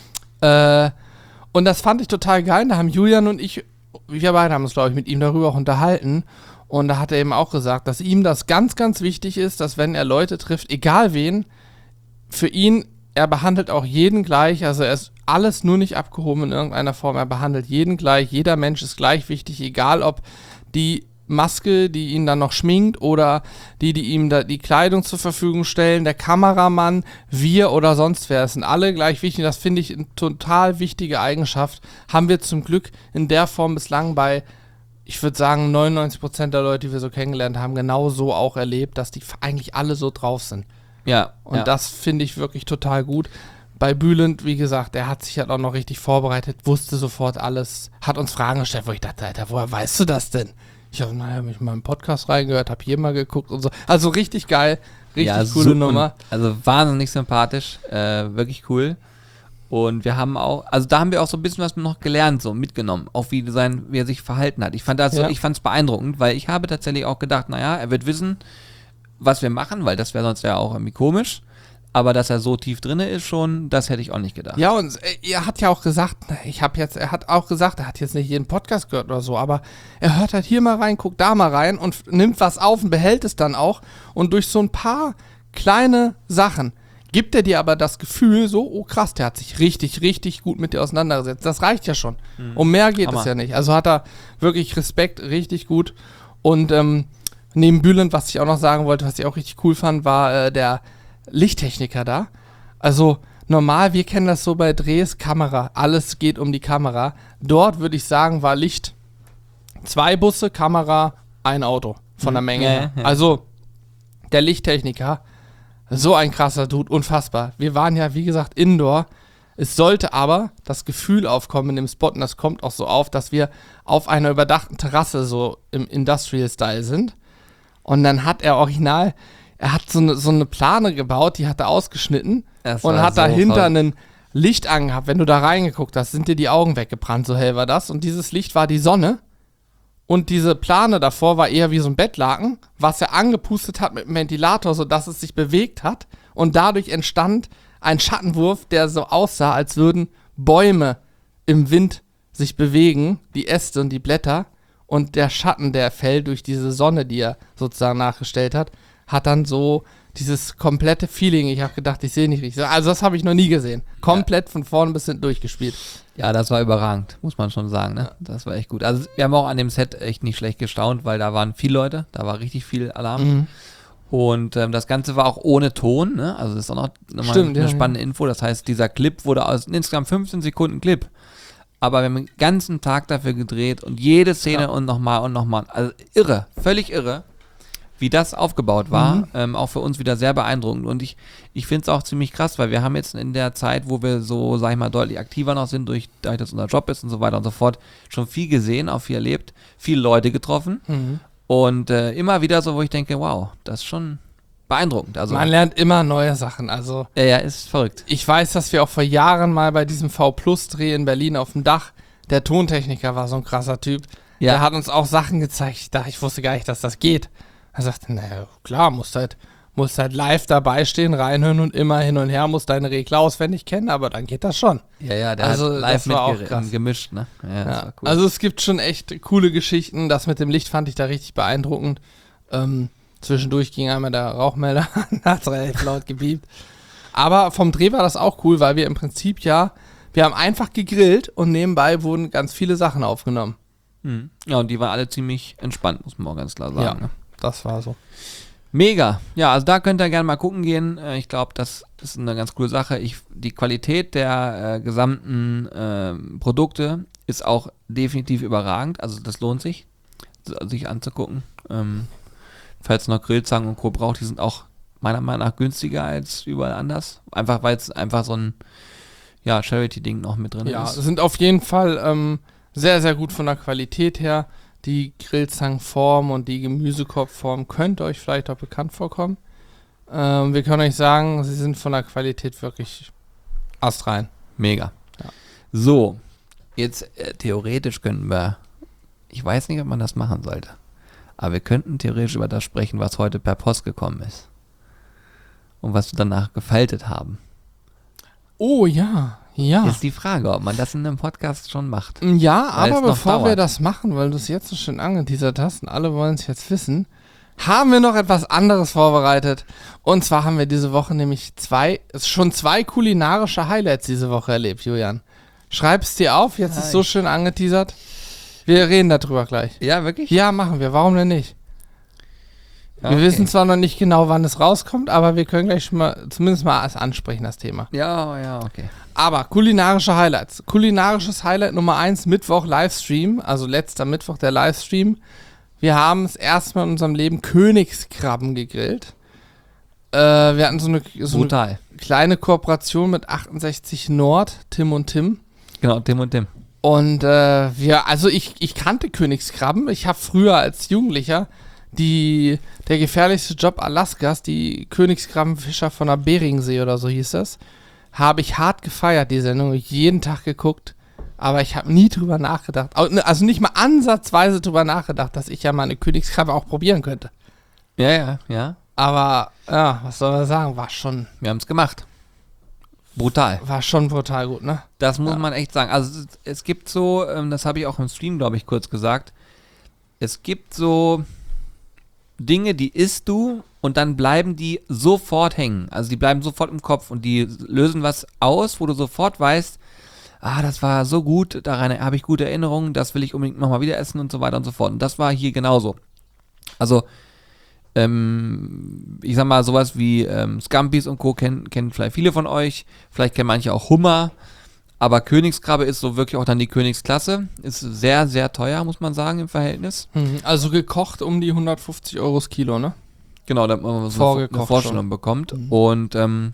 Äh, und das fand ich total geil, da haben Julian und ich, wir beide haben uns, glaube ich, mit ihm darüber auch unterhalten. Und da hat er eben auch gesagt, dass ihm das ganz, ganz wichtig ist, dass wenn er Leute trifft, egal wen, für ihn er behandelt auch jeden gleich, also er ist alles nur nicht abgehoben in irgendeiner Form, er behandelt jeden gleich, jeder Mensch ist gleich wichtig, egal ob die Maske, die ihn dann noch schminkt oder die, die ihm da die Kleidung zur Verfügung stellen, der Kameramann, wir oder sonst wer, es sind alle gleich wichtig, das finde ich eine total wichtige Eigenschaft, haben wir zum Glück in der Form bislang bei, ich würde sagen, neunundneunzig Prozent der Leute, die wir so kennengelernt haben, genau so auch erlebt, dass die eigentlich alle so drauf sind. Ja. Und ja. das finde ich wirklich total gut. Bei Bülent, wie gesagt, der hat sich halt auch noch richtig vorbereitet, wusste sofort alles, hat uns Fragen gestellt, wo ich dachte, Alter, woher weißt du das denn? Ich habe naja, mich mal im Podcast reingehört, habe hier mal geguckt und so. Also richtig geil, richtig ja, coole super, Nummer. Also wahnsinnig sympathisch, äh, wirklich cool. Und wir haben auch, also da haben wir auch so ein bisschen was noch gelernt, so mitgenommen, auch wie, sein, wie er sich verhalten hat. Ich fand das, Ja. so, ich fand es beeindruckend, weil ich habe tatsächlich auch gedacht, naja, er wird wissen, was wir machen, weil das wäre sonst ja auch irgendwie komisch. Aber dass er so tief drin ist schon, das hätte ich auch nicht gedacht. Ja, und äh, er hat ja auch gesagt, ich habe jetzt, er hat auch gesagt, er hat jetzt nicht jeden Podcast gehört oder so, aber er hört halt hier mal rein, guckt da mal rein und f- nimmt was auf und behält es dann auch. Und durch so ein paar kleine Sachen gibt er dir aber das Gefühl, so, oh krass, der hat sich richtig, richtig gut mit dir auseinandergesetzt. Das reicht ja schon. Mhm. Um mehr geht Hammer. es ja nicht. Also hat er wirklich Respekt, richtig gut. Und ähm, neben Bülent, was ich auch noch sagen wollte, was ich auch richtig cool fand, war äh, der Lichttechniker da. Also normal, wir kennen das so bei Drehs, Kamera, alles geht um die Kamera. Dort würde ich sagen, war Licht zwei Busse, Kamera, ein Auto von der Menge Ja, her. ja. Also der Lichttechniker, so ein krasser Dude, unfassbar. Wir waren ja, wie gesagt, Indoor. Es sollte aber das Gefühl aufkommen in dem Spot, und das kommt auch so auf, dass wir auf einer überdachten Terrasse so im Industrial-Style sind. Und dann hat er original, er hat so eine, so eine Plane gebaut, die hat er ausgeschnitten Das und war hat so dahinter toll. ein Licht angehabt. Wenn du da reingeguckt hast, sind dir die Augen weggebrannt, so hell war das. Und dieses Licht war die Sonne. Und diese Plane davor war eher wie so ein Bettlaken, was er angepustet hat mit dem Ventilator, sodass es sich bewegt hat. Und dadurch entstand ein Schattenwurf, der so aussah, als würden Bäume im Wind sich bewegen, die Äste und die Blätter. Und der Schatten, der fällt durch diese Sonne, die er sozusagen nachgestellt hat, hat dann so dieses komplette Feeling. Ich habe gedacht, ich sehe nicht richtig. Also das habe ich noch nie gesehen. Komplett von vorne bis hinten durchgespielt. Ja, das war überragend, muss man schon sagen, ne? Das war echt gut. Also wir haben auch an dem Set echt nicht schlecht gestaunt, weil da waren viele Leute, da war richtig viel Alarm. Mhm. Und ähm, das Ganze war auch ohne Ton, ne? Also das ist auch noch, noch mal Stimmt, eine ja, spannende Info. Das heißt, dieser Clip wurde aus insgesamt fünfzehn Sekunden Clip. Aber wir haben den ganzen Tag dafür gedreht und jede Szene Ja. und nochmal und nochmal. Also irre, völlig irre, wie das aufgebaut war. Mhm. Ähm, auch für uns wieder sehr beeindruckend. Und ich, ich finde es auch ziemlich krass, weil wir haben jetzt in der Zeit, wo wir so, sag ich mal, deutlich aktiver noch sind, durch, dadurch, dass unser Job ist und so weiter und so fort, schon viel gesehen, auch viel erlebt, viele Leute getroffen. Mhm. Und äh, immer wieder so, wo ich denke, wow, das ist schon beeindruckend. Also, Man lernt immer neue Sachen. Also ja, ja, ist verrückt. ich weiß, dass wir auch vor Jahren mal bei diesem V-Plus-Dreh in Berlin auf dem Dach, der Tontechniker war so ein krasser Typ, Ja. der hat uns auch Sachen gezeigt. Ich dachte, ich wusste gar nicht, dass das geht. Er sagte, naja, klar, musst halt, musst halt live dabei stehen, reinhören und immer hin und her, musst deine Regler auswendig kennen, aber dann geht das schon. Ja, ja, der Also, hat live das war auch mitger- krass. gemischt, ne? Ja, das Ja. war cool. Also es gibt schon echt coole Geschichten. Das mit dem Licht fand ich da richtig beeindruckend. Ähm, zwischendurch ging einmal der Rauchmelder an, hat relativ laut gebiebt. Aber vom Dreh war das auch cool, weil wir im Prinzip ja, wir haben einfach gegrillt und nebenbei wurden ganz viele Sachen aufgenommen. Mhm. Ja, und die waren alle ziemlich entspannt, muss man auch ganz klar sagen. Ja. Ne? Das war so. Mega. Ja, also da könnt ihr gerne mal gucken gehen. Äh, Ich glaube, das ist eine ganz coole Sache. Ich, die Qualität der äh, gesamten ähm, Produkte ist auch definitiv überragend. Also das lohnt sich, s- sich anzugucken. Ähm, falls ihr noch Grillzangen und Co. braucht, die sind auch meiner Meinung nach günstiger als überall anders. Einfach weil es einfach so ein ja, Charity-Ding noch mit drin Ja, ist. sind auf jeden Fall ähm, sehr, sehr gut von der Qualität her. Die Grillzangenform und die Gemüsekorbform könnte euch vielleicht auch bekannt vorkommen. Ähm, wir können euch sagen, sie sind von der Qualität wirklich astrein. Mega. Ja. So, jetzt äh, theoretisch könnten wir, ich weiß nicht, ob man das machen sollte, aber wir könnten theoretisch über das sprechen, was heute per Post gekommen ist. Und was wir danach gefaltet haben. Oh ja, ja. Ist die Frage, ob man das in einem Podcast schon macht. Ja, Weil es aber noch bevor wir dauert. das machen, weil du es jetzt so schön angeteasert hast und alle wollen es jetzt wissen, haben wir noch etwas anderes vorbereitet. Und zwar haben wir diese Woche nämlich zwei, schon zwei kulinarische Highlights diese Woche erlebt, Julian. Schreib's dir auf, jetzt ist so schön angeteasert. Wir reden darüber gleich. Ja, wirklich? Ja, machen wir. Warum denn nicht? Ja, wir okay. wissen zwar noch nicht genau, wann es rauskommt, aber wir können gleich schon mal, zumindest mal als ansprechen, das Thema. Ja, ja, okay. Aber kulinarische Highlights. Kulinarisches Highlight Nummer eins, Mittwoch Livestream, also letzter Mittwoch der Livestream. Wir haben das erste Mal in unserem Leben Königskrabben gegrillt. Äh, wir hatten so eine, so eine kleine Kooperation mit achtundsechzig Nord, Tim und Tim. Genau, Tim und Tim. Und äh, wir, also ich, ich kannte Königskrabben. Ich habe früher als Jugendlicher die, der gefährlichste Job Alaskas, die Königskrabbenfischer von der Beringsee oder so hieß das, habe ich hart gefeiert, die Sendung, jeden Tag geguckt, aber ich habe nie drüber nachgedacht, also nicht mal ansatzweise drüber nachgedacht, dass ich ja mal eine Königskrabbe auch probieren könnte. Ja, ja, ja. Aber, ja, was soll man sagen, war schon... Wir haben es gemacht. Brutal. War schon brutal gut, ne? Das muss ja. man echt sagen. Also es, es gibt so, ähm, das habe ich auch im Stream, glaube ich, kurz gesagt, es gibt so Dinge, die isst du und dann bleiben die sofort hängen. Also die bleiben sofort im Kopf und die lösen was aus, wo du sofort weißt, ah, das war so gut, daran habe ich gute Erinnerungen, das will ich unbedingt nochmal wieder essen und so weiter und so fort. Und das war hier genauso. Also, ähm, ich sag mal, sowas wie ähm, Scampis und Co. kennen, kennen vielleicht viele von euch, vielleicht kennen manche auch Hummer, aber Königskrabbe ist so wirklich auch dann die Königsklasse. Ist sehr, sehr teuer, muss man sagen, im Verhältnis. Mhm. Also gekocht um die hundertfünfzig Euro das Kilo, ne? Genau, damit man so eine Vorstellung schon bekommt. Mhm. Und ähm,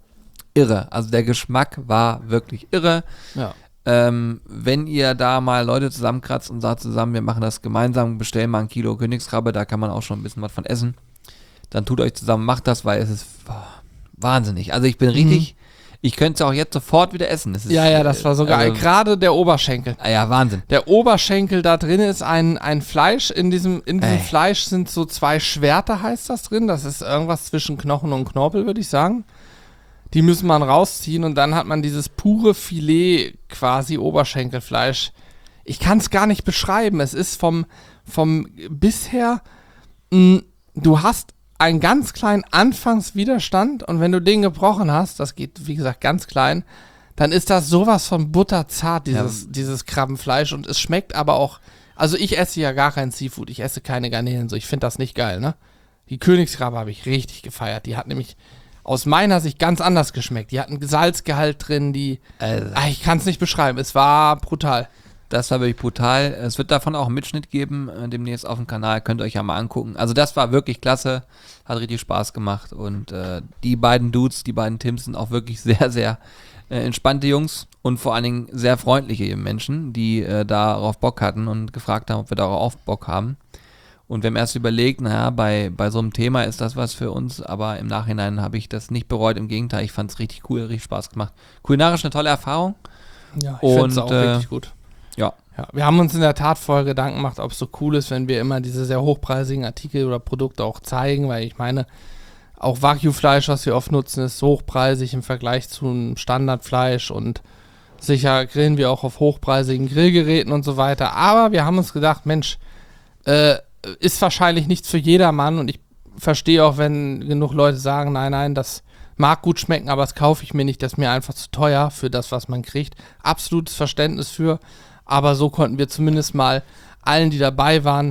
irre. Also der Geschmack war wirklich irre. Ja. Ähm, wenn ihr da mal Leute zusammenkratzt und sagt zusammen, wir machen das gemeinsam, bestellen mal ein Kilo Königskrabbe, da kann man auch schon ein bisschen was von essen. Dann tut euch zusammen, macht das, weil es ist boah, wahnsinnig. Also ich bin richtig... Mhm. Ich könnte es auch jetzt sofort wieder essen. Das ist, ja, ja, das war so geil. Also, gerade der Oberschenkel. Ah ja, Wahnsinn. Der Oberschenkel, da drin ist ein, ein Fleisch. In diesem, in diesem Fleisch sind so zwei Schwerter, heißt das drin. Das ist irgendwas zwischen Knochen und Knorpel, würde ich sagen. Die müssen man rausziehen und dann hat man dieses pure Filet, quasi Oberschenkelfleisch. Ich kann es gar nicht beschreiben. Es ist vom, vom bisher, mh, du hast einen ganz kleinen Anfangswiderstand und wenn du den gebrochen hast, das geht wie gesagt ganz klein, dann ist das sowas von butterzart, dieses, ja. dieses Krabbenfleisch, und es schmeckt aber auch, also ich esse ja gar kein Seafood, ich esse keine Garnelen, so, ich finde das nicht geil, ne? Die Königskrabbe habe ich richtig gefeiert, die hat nämlich aus meiner Sicht ganz anders geschmeckt, die hat einen Salzgehalt drin, die, also. ach, ich kann es nicht beschreiben, es war brutal. Das war wirklich brutal. Es wird davon auch einen Mitschnitt geben, äh, demnächst auf dem Kanal. Könnt ihr euch ja mal angucken. Also das war wirklich klasse. Hat richtig Spaß gemacht. Und äh, die beiden Dudes, die beiden Tims sind auch wirklich sehr, sehr äh, entspannte Jungs. Und vor allen Dingen sehr freundliche Menschen, die äh, darauf Bock hatten und gefragt haben, ob wir darauf Bock haben. Und wir haben erst überlegt, naja, bei, bei so einem Thema ist das was für uns. Aber im Nachhinein habe ich das nicht bereut. Im Gegenteil, ich fand es richtig cool, richtig Spaß gemacht. Kulinarisch eine tolle Erfahrung. Ja, ich finde es auch äh, richtig gut. Ja. ja. Wir haben uns in der Tat vorher Gedanken gemacht, ob es so cool ist, wenn wir immer diese sehr hochpreisigen Artikel oder Produkte auch zeigen, weil ich meine, auch Wagyu-Fleisch, was wir oft nutzen, ist hochpreisig im Vergleich zu einem Standardfleisch, und sicher grillen wir auch auf hochpreisigen Grillgeräten und so weiter. Aber wir haben uns gedacht, Mensch, äh, ist wahrscheinlich nichts für jedermann, und ich verstehe auch, wenn genug Leute sagen, nein, nein, das mag gut schmecken, aber das kaufe ich mir nicht, das ist mir einfach zu teuer für das, was man kriegt. Absolutes Verständnis für. Aber so konnten wir zumindest mal allen, die dabei waren,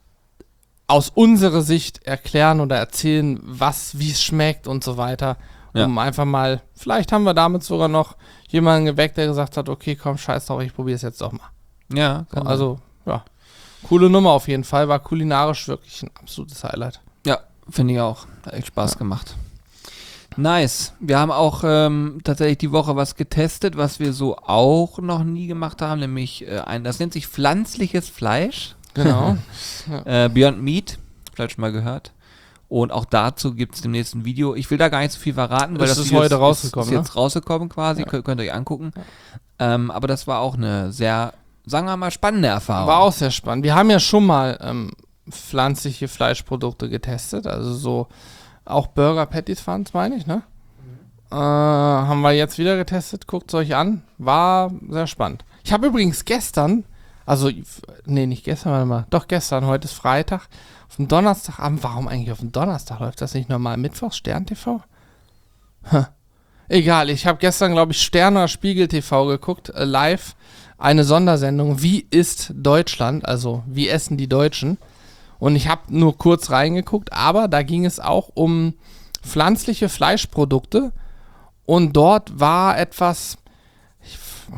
aus unserer Sicht erklären oder erzählen, was, wie es schmeckt und so weiter. Ja. Um einfach mal, vielleicht haben wir damit sogar noch jemanden geweckt, der gesagt hat, okay, komm, scheiß drauf, ich probiere es jetzt doch mal. Ja. So, also, ja, coole Nummer auf jeden Fall, war kulinarisch wirklich ein absolutes Highlight. Ja, finde ich auch. Hat echt Spaß ja. gemacht. Nice. Wir haben auch ähm, tatsächlich die Woche was getestet, was wir so auch noch nie gemacht haben, nämlich äh, ein, das nennt sich pflanzliches Fleisch. Genau. ja. äh, Beyond Meat, vielleicht schon mal gehört. Und auch dazu gibt es demnächst ein Video. Ich will da gar nicht so viel verraten, weil das, das ist heute ist, rausgekommen. Ist, ist jetzt rausgekommen quasi, ja. Kön- könnt ihr euch angucken. Ja. Ähm, aber das war auch eine sehr, sagen wir mal, spannende Erfahrung. War auch sehr spannend. Wir haben ja schon mal ähm, pflanzliche Fleischprodukte getestet, also so auch Burger Patties waren es, meine ich, ne? Mhm. Äh, haben wir jetzt wieder getestet, guckt es euch an. War sehr spannend. Ich habe übrigens gestern Also, nee, nicht gestern, warte mal. Doch, gestern, heute ist Freitag. Auf dem Donnerstagabend, warum eigentlich auf dem Donnerstag? Läuft das nicht normal Mittwochs, Stern T V? Huh. Egal, ich habe gestern, glaube ich, Stern oder Spiegel T V geguckt, äh, live. Eine Sondersendung, wie ist Deutschland? Also, wie essen die Deutschen? Und ich habe nur kurz reingeguckt, aber da ging es auch um pflanzliche Fleischprodukte. Und dort war etwas, ich,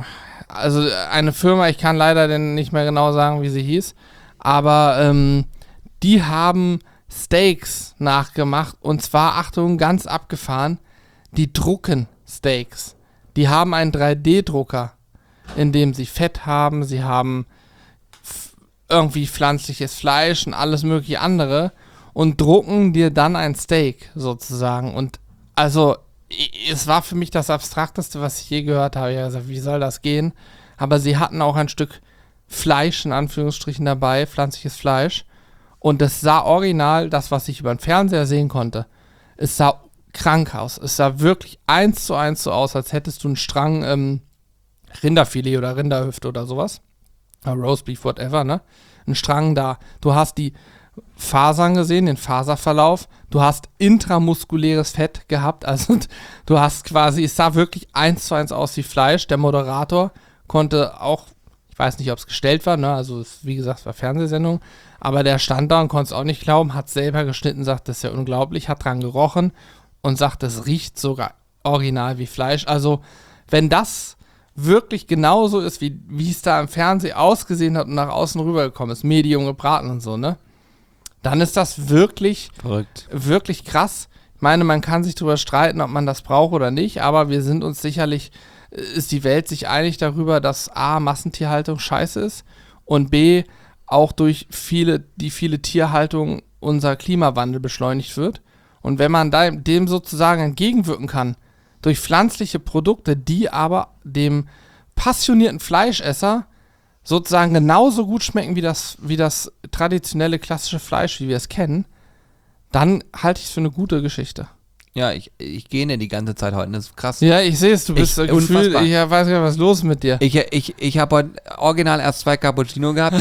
also eine Firma, ich kann leider denn nicht mehr genau sagen, wie sie hieß, aber ähm, die haben Steaks nachgemacht und zwar, Achtung, ganz abgefahren, die drucken Steaks. Die haben einen drei D Drucker, in dem sie Fett haben, sie haben f- irgendwie pflanzliches Fleisch und alles mögliche andere und drucken dir dann ein Steak sozusagen. Und also es war für mich das Abstrakteste, was ich je gehört habe. Ich habe gesagt, wie soll das gehen? Aber sie hatten auch ein Stück Fleisch in Anführungsstrichen dabei, pflanzliches Fleisch. Und das sah original, das, was ich über den Fernseher sehen konnte, es sah krank aus. Es sah wirklich eins zu eins so aus, als hättest du einen Strang ähm, Rinderfilet oder Rinderhüfte oder sowas. Roastbeef, whatever, ne? Ein Strang da. Du hast die Fasern gesehen, den Faserverlauf. Du hast intramuskuläres Fett gehabt. Also du hast quasi, es sah wirklich eins zu eins aus wie Fleisch. Der Moderator konnte auch, ich weiß nicht, ob es gestellt war, ne? Also es, wie gesagt, es war Fernsehsendung. Aber der stand da und konnte es auch nicht glauben, hat selber geschnitten, sagt, das ist ja unglaublich, hat dran gerochen und sagt, das riecht sogar original wie Fleisch. Also wenn das wirklich genauso ist, wie wie es da im Fernsehen ausgesehen hat und nach außen rübergekommen ist, Medium gebraten und so, ne? Dann ist das wirklich, Verrückt. wirklich krass. Ich meine, man kann sich darüber streiten, ob man das braucht oder nicht, aber wir sind uns sicherlich, ist die Welt sich einig darüber, dass A, Massentierhaltung scheiße ist und B, auch durch viele, die viele Tierhaltung unser Klimawandel beschleunigt wird. Und wenn man da, dem sozusagen entgegenwirken kann, durch pflanzliche Produkte, die aber dem passionierten Fleischesser sozusagen genauso gut schmecken wie das, wie das traditionelle klassische Fleisch, wie wir es kennen, dann halte ich es für eine gute Geschichte. Ja, ich, ich gehe ne die ganze Zeit heute, das ist krass. Ja, ich sehe es, du bist Ich- äh, gefühlt, unfassbar. ich weiß gar nicht, was ist los mit dir. Ich, ich, ich habe heute original erst zwei Cappuccino gehabt.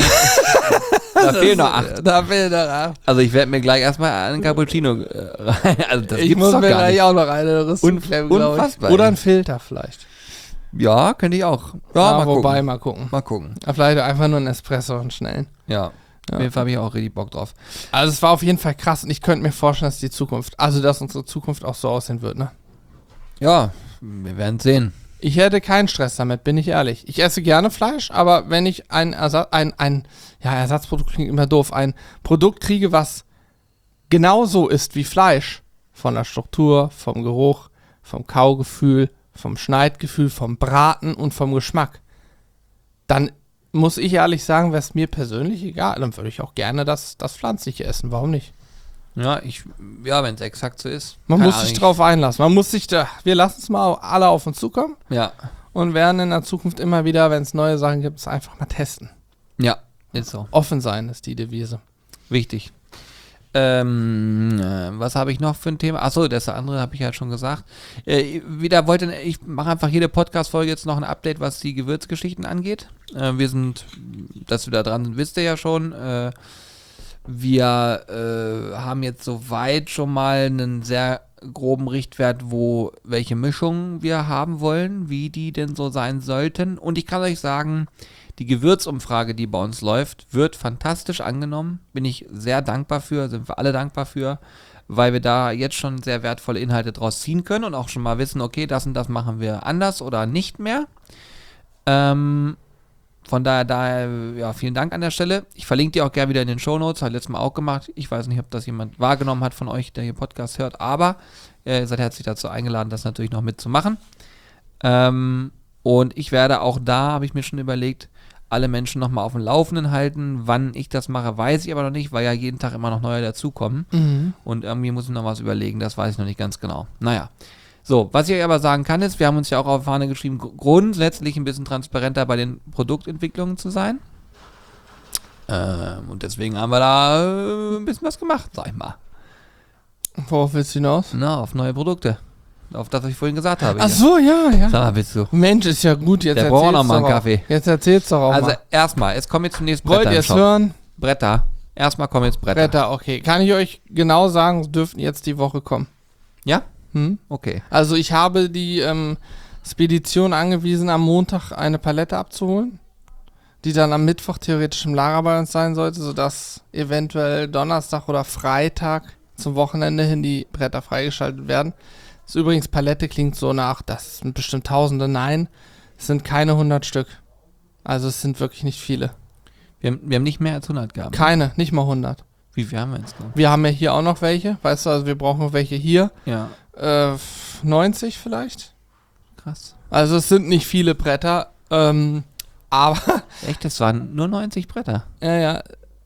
Da fehlen noch acht. Da fehlen noch acht. Also ich werde mir gleich erstmal einen Cappuccino äh, rein. Also das Ich gibt's muss doch mir gar gleich nicht. auch noch eine Rüstung Un- klemmen, glaub ich. unfassbar, Oder ey. ein Filter vielleicht. Ja, könnte ich auch. Ja, Ja, mal wobei, gucken. mal gucken. Mal gucken. Ja, vielleicht einfach nur ein Espresso, einen schnellen. Ja. Auf jeden Fall habe ich auch richtig Bock drauf. Also es war auf jeden Fall krass und ich könnte mir vorstellen, dass die Zukunft, also dass unsere Zukunft auch so aussehen wird, ne? Ja, wir werden sehen. Ich hätte keinen Stress damit, bin ich ehrlich. Ich esse gerne Fleisch, aber wenn ich ein, Ersatz, ein, ein ja, Ersatzprodukt klingt immer doof, ein Produkt kriege, was genauso ist wie Fleisch, von der Struktur, vom Geruch, vom Kaugefühl, vom Schneidgefühl, vom Braten und vom Geschmack, dann muss ich ehrlich sagen, wäre es mir persönlich egal. Dann würde ich auch gerne das, das Pflanzliche essen. Warum nicht? Ja, ich, ja, wenn es exakt so ist. Man Keine muss sich Ahnung, drauf einlassen. Man muss sich da, wir lassen es mal alle auf uns zukommen ich- Ja, und werden in der Zukunft immer wieder, wenn es neue Sachen gibt, es einfach mal testen. ja, ist so. Offen sein ist die Devise. Wichtig. Ähm, äh, was habe ich noch für ein Thema? Achso, das andere habe ich ja schon gesagt. Äh, wieder wollte, ich mache einfach jede Podcast-Folge jetzt noch ein Update, was die Gewürzgeschichten angeht. Äh, wir sind, dass wir da dran sind, wisst ihr ja schon. Äh, wir äh, haben jetzt soweit schon mal einen sehr groben Richtwert, wo welche Mischungen wir haben wollen, wie die denn so sein sollten. Und ich kann euch sagen, die Gewürzumfrage, die bei uns läuft, wird fantastisch angenommen. Bin ich sehr dankbar für, sind wir alle dankbar für, weil wir da jetzt schon sehr wertvolle Inhalte draus ziehen können und auch schon mal wissen, okay, das und das machen wir anders oder nicht mehr. Ähm, von daher, daher, ja, vielen Dank an der Stelle. Ich verlinke die auch gerne wieder in den Shownotes, habe ich letztes Mal auch gemacht. Ich weiß nicht, ob das jemand wahrgenommen hat von euch, der hier Podcast hört, aber äh, ihr seid herzlich dazu eingeladen, das natürlich noch mitzumachen. Ähm, und ich werde auch da, habe ich mir schon überlegt, alle Menschen nochmal auf dem Laufenden halten. Wann ich das mache, weiß ich aber noch nicht, weil ja jeden Tag immer noch neue dazukommen. Mhm. Und irgendwie muss ich noch was überlegen, das weiß ich noch nicht ganz genau. Naja. So, was ich euch aber sagen kann, ist, wir haben uns ja auch auf die Fahne geschrieben, gr- grundsätzlich ein bisschen transparenter bei den Produktentwicklungen zu sein. Ähm, und deswegen haben wir da äh, ein bisschen was gemacht, sag ich mal. Worauf willst du hinaus? Na, auf neue Produkte. auf das, was ich vorhin gesagt habe. Ach hier. so, ja, ja. Sag mal, bist du. Mensch, ist ja gut. Jetzt Der braucht erzähl's noch mal einen doch auch. Kaffee. Jetzt erzähl's doch auch Also mal. erstmal, jetzt kommen wir zum nächsten Wollt Bretter ihr im es Shop. hören? Bretter. Erstmal kommen jetzt Bretter. Bretter, okay. Kann ich euch genau sagen, dürften jetzt die Woche kommen. Ja? Hm? Okay. Also ich habe die ähm, Spedition angewiesen, am Montag eine Palette abzuholen, die dann am Mittwoch theoretisch im Lager bei uns sein sollte, sodass eventuell Donnerstag oder Freitag zum Wochenende hin die Bretter freigeschaltet werden. Das ist übrigens, Palette klingt so nach, das sind bestimmt Tausende. Nein, es sind keine hundert Stück. Also es sind wirklich nicht viele. Wir haben, wir haben nicht mehr als hundert gehabt. Keine, nicht mal hundert. Wie viel haben wir jetzt noch? Wir haben ja hier auch noch welche, weißt du, also wir brauchen noch welche hier. Ja, Äh, neunzig vielleicht. krass. Also es sind nicht viele Bretter, ähm, aber, Echt, das waren nur neunzig Bretter. ja, ja,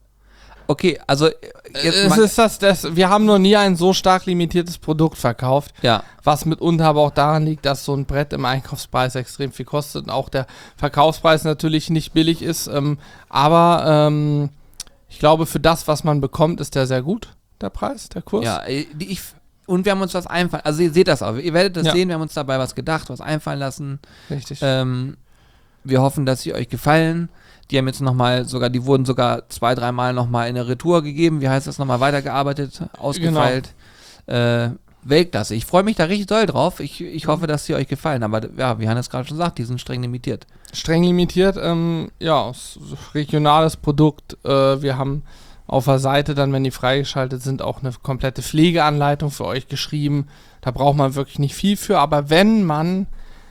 Okay, also jetzt es mal, ist das, das, wir haben noch nie ein so stark limitiertes Produkt verkauft, ja, was mitunter aber auch daran liegt, dass so ein Brett im Einkaufspreis extrem viel kostet und auch der Verkaufspreis natürlich nicht billig ist, ähm, aber ähm, ich glaube, für das, was man bekommt, ist der sehr gut, der Preis, der Kurs. ja, äh, die- ich und wir haben uns was einfallen, also ihr seht das auch, ihr werdet das Ja. sehen, wir haben uns dabei was gedacht, was einfallen lassen. Richtig. Ähm, wir hoffen, dass sie euch gefallen. Die haben jetzt nochmal sogar, die wurden sogar zwei, dreimal nochmal in eine Retour gegeben. Wie heißt das nochmal? Weitergearbeitet, ausgefeilt. Äh, Weltklasse. Ich freue mich da richtig doll drauf. Ich, ich hoffe, dass sie euch gefallen. Aber ja, wie Hannes gerade schon sagt, die sind streng limitiert. Streng limitiert, ähm, ja, s- regionales Produkt. Äh, wir haben auf der Seite dann, wenn die freigeschaltet sind, auch eine komplette Pflegeanleitung für euch geschrieben. Da braucht man wirklich nicht viel für, aber wenn man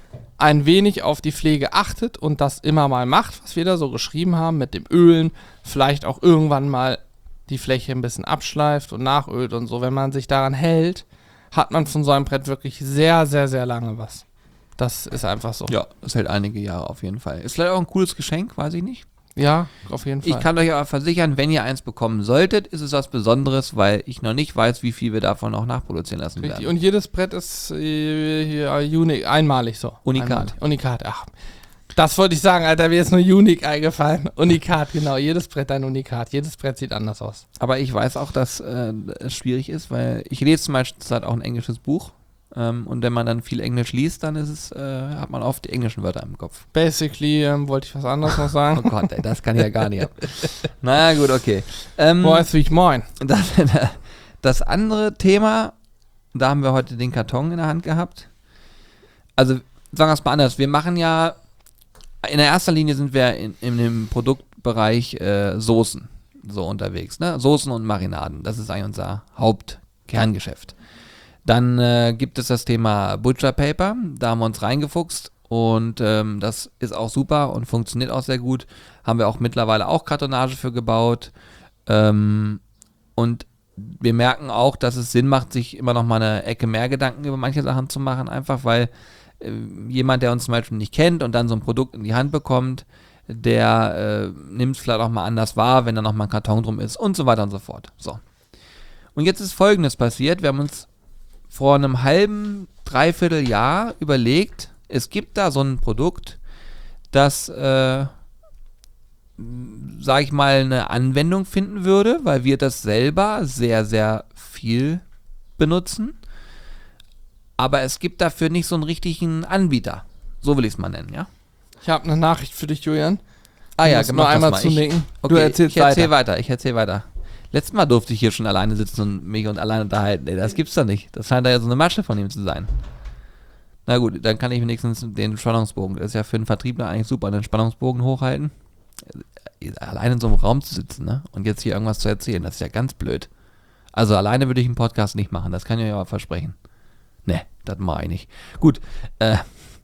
ein wenig auf die Pflege achtet und das immer mal macht, was wir da so geschrieben haben mit dem Ölen, vielleicht auch irgendwann mal die Fläche ein bisschen abschleift und nachölt und so, wenn man sich daran hält, hat man von so einem Brett wirklich sehr, sehr, sehr lange was. Das ist einfach so. Ja, das hält einige Jahre auf jeden Fall. Ist vielleicht auch ein cooles Geschenk, weiß ich nicht. Ja, auf jeden Fall. Ich kann euch aber versichern, wenn ihr eins bekommen solltet, ist es was Besonderes, weil ich noch nicht weiß, wie viel wir davon noch nachproduzieren lassen Richtig. werden. Und jedes Brett ist äh, hier unique, einmalig so. Unikat. Einmalig. Unikat, ach. Das wollte ich sagen, Alter, mir ist nur Unique eingefallen. Unikat, genau. Jedes Brett ein Unikat. Jedes Brett sieht anders aus. Aber ich weiß auch, dass äh, es schwierig ist, weil ich lese zum Beispiel zurzeit auch ein englisches Buch. Ähm, und wenn man dann viel Englisch liest, dann ist es, äh, hat man oft die englischen Wörter im Kopf. Basically ähm, wollte ich was anderes noch Oh sagen. Gott, ey, das kann ich ja gar nicht ab. Na gut, okay. Ähm, Boah, wie ich moin. das, das andere Thema, da haben wir heute den Karton in der Hand gehabt. Also, sagen wir es mal anders. Wir machen ja, in der ersten Linie sind wir in, in dem Produktbereich äh, Soßen so unterwegs. Ne? Soßen und Marinaden. Das ist eigentlich unser Hauptkerngeschäft. Dann äh, gibt es das Thema Butcher Paper. Da haben wir uns reingefuchst. Und ähm, das ist auch super und funktioniert auch sehr gut. Haben wir auch mittlerweile auch Kartonage für gebaut. Ähm, und wir merken auch, dass es Sinn macht, sich immer noch mal eine Ecke mehr Gedanken über manche Sachen zu machen. Einfach weil äh, jemand, der uns zum Beispiel nicht kennt und dann so ein Produkt in die Hand bekommt, der äh, nimmt es vielleicht auch mal anders wahr, wenn da noch mal ein Karton drum ist und so weiter und so fort. So. Und jetzt ist Folgendes passiert. Wir haben uns vor einem halben, dreiviertel Jahr überlegt, es gibt da so ein Produkt, das, äh, sage ich mal, eine Anwendung finden würde, weil wir das selber sehr, sehr viel benutzen. Aber es gibt dafür nicht so einen richtigen Anbieter. So will ich es mal nennen, ja? Ich habe eine Nachricht für dich, Julian. Ah Du ja, musst genau. nur einmal zunicken. Okay, Du erzählst ich erzähl weiter. weiter. Ich erzähl weiter. Letztes Mal durfte ich hier schon alleine sitzen und mich und alleine unterhalten. Nee, das gibt's doch nicht. Das scheint da ja so eine Masche von ihm zu sein. Na gut, dann kann ich wenigstens den Spannungsbogen, das ist ja für einen Vertriebler eigentlich super, den Spannungsbogen hochhalten. Alleine in so einem Raum zu sitzen, ne? Und jetzt hier irgendwas zu erzählen, das ist ja ganz blöd. Also alleine würde ich einen Podcast nicht machen, das kann ich euch aber versprechen. Ne, das mache ich nicht. Gut, äh,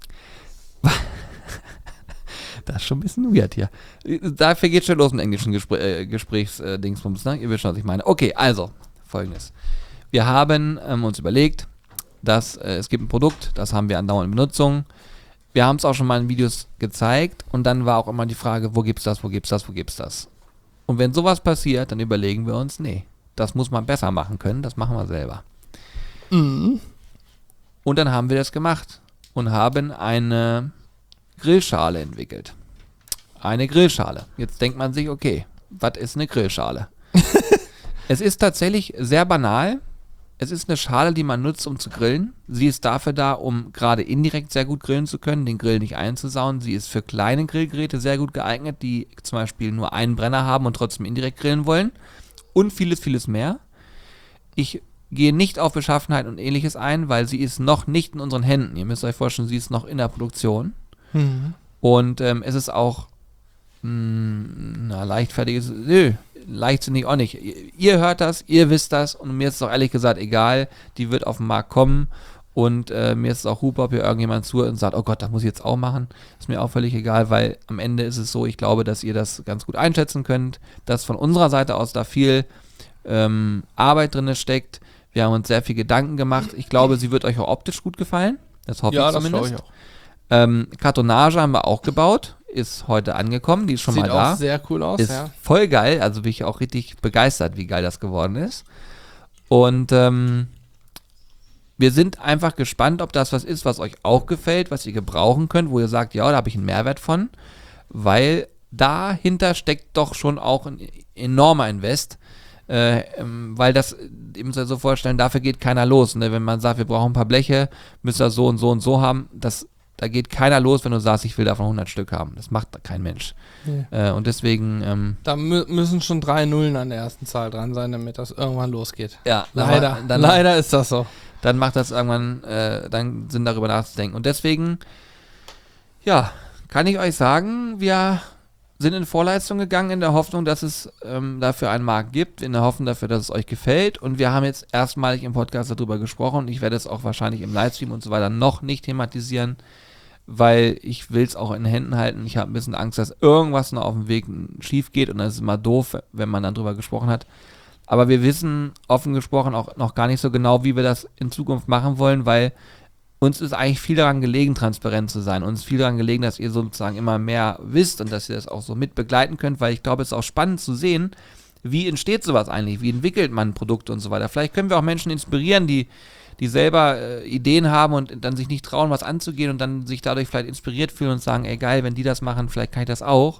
das ist schon ein bisschen weird hier. Dafür geht schon los im englischen Gespr äh, Gesprächsdingsbums, ne? Ihr wisst schon, was ich meine. Okay, also, folgendes. Wir haben ähm, uns überlegt, dass äh, es gibt ein Produkt, das haben wir andauernd in Benutzung. Wir haben es auch schon mal in Videos gezeigt und dann war auch immer die Frage, wo gibt's das, wo gibt's das, wo gibt's das? Und wenn sowas passiert, dann überlegen wir uns, nee, das muss man besser machen können, das machen wir selber. Mhm. Und dann haben wir das gemacht und haben eine Grillschale entwickelt. Eine Grillschale. Jetzt denkt man sich, okay, was ist eine Grillschale? Es ist tatsächlich sehr banal. es ist eine Schale, die man nutzt, um zu grillen. Sie ist dafür da, um gerade indirekt sehr gut grillen zu können, den Grill nicht einzusauen. Sie ist für kleine Grillgeräte sehr gut geeignet, die zum Beispiel nur einen Brenner haben und trotzdem indirekt grillen wollen. Und vieles, vieles mehr. Ich gehe nicht auf Beschaffenheit und Ähnliches ein, weil sie ist noch nicht in unseren Händen. Ihr müsst euch vorstellen, sie ist noch in der Produktion. Mhm. Und ähm, es ist auch mh, na, leichtfertiges, nö, leichtsinnig auch nicht. Ihr, ihr hört das, ihr wisst das und mir ist es auch ehrlich gesagt egal, die wird auf den Markt kommen und äh, mir ist es auch hupe, ob hier irgendjemand zuhört und sagt, oh Gott, das muss ich jetzt auch machen. Ist mir auch völlig egal, weil am Ende ist es so, ich glaube, dass ihr das ganz gut einschätzen könnt, dass von unserer Seite aus da viel ähm, Arbeit drin steckt. Wir haben uns sehr viel Gedanken gemacht. Ich glaube, sie wird euch auch optisch gut gefallen. Das hoffe Ja, ich das zumindest. glaube ich auch. Ähm, Kartonage haben wir auch gebaut, ist heute angekommen, die ist schon Sieht mal da. auch sehr cool aus, ist ja. voll geil, also bin ich auch richtig begeistert, wie geil das geworden ist. Und ähm, wir sind einfach gespannt, ob das was ist, was euch auch gefällt, was ihr gebrauchen könnt, wo ihr sagt, ja, da habe ich einen Mehrwert von, weil dahinter steckt doch schon auch ein enormer Invest. Äh, ähm, weil das, ihr müsst euch so vorstellen, dafür geht keiner los. Ne? Wenn man sagt, wir brauchen ein paar Bleche, müsst ihr so und so und so haben, das, da geht keiner los, wenn du sagst, ich will davon hundert Stück haben. Das macht kein Mensch. Nee. Äh, und deswegen, ähm, Da mü müssen schon drei Nullen an der ersten Zahl dran sein, damit das irgendwann losgeht. ja, Leider, dann, leider ist das so. dann macht das irgendwann, äh, dann Sinn darüber nachzudenken. Und deswegen, ja, kann ich euch sagen, wir sind in Vorleistung gegangen in der Hoffnung, dass es ähm, dafür einen Markt gibt, in der Hoffnung dafür, dass es euch gefällt. Und wir haben jetzt erstmalig im Podcast darüber gesprochen. Ich werde es auch wahrscheinlich im Livestream und so weiter noch nicht thematisieren, weil ich will es auch in Händen halten. Ich habe ein bisschen Angst, dass irgendwas noch auf dem Weg schief geht und das ist immer doof, wenn man dann drüber gesprochen hat. Aber wir wissen, offen gesprochen, auch noch gar nicht so genau, wie wir das in Zukunft machen wollen, weil uns ist eigentlich viel daran gelegen, transparent zu sein. Uns ist viel daran gelegen, dass ihr sozusagen immer mehr wisst und dass ihr das auch so mit begleiten könnt, weil ich glaube, es ist auch spannend zu sehen, wie entsteht sowas eigentlich, wie entwickelt man Produkte und so weiter. Vielleicht können wir auch Menschen inspirieren, die, die selber äh, Ideen haben und dann sich nicht trauen, was anzugehen und dann sich dadurch vielleicht inspiriert fühlen und sagen, ey geil, wenn die das machen, vielleicht kann ich das auch.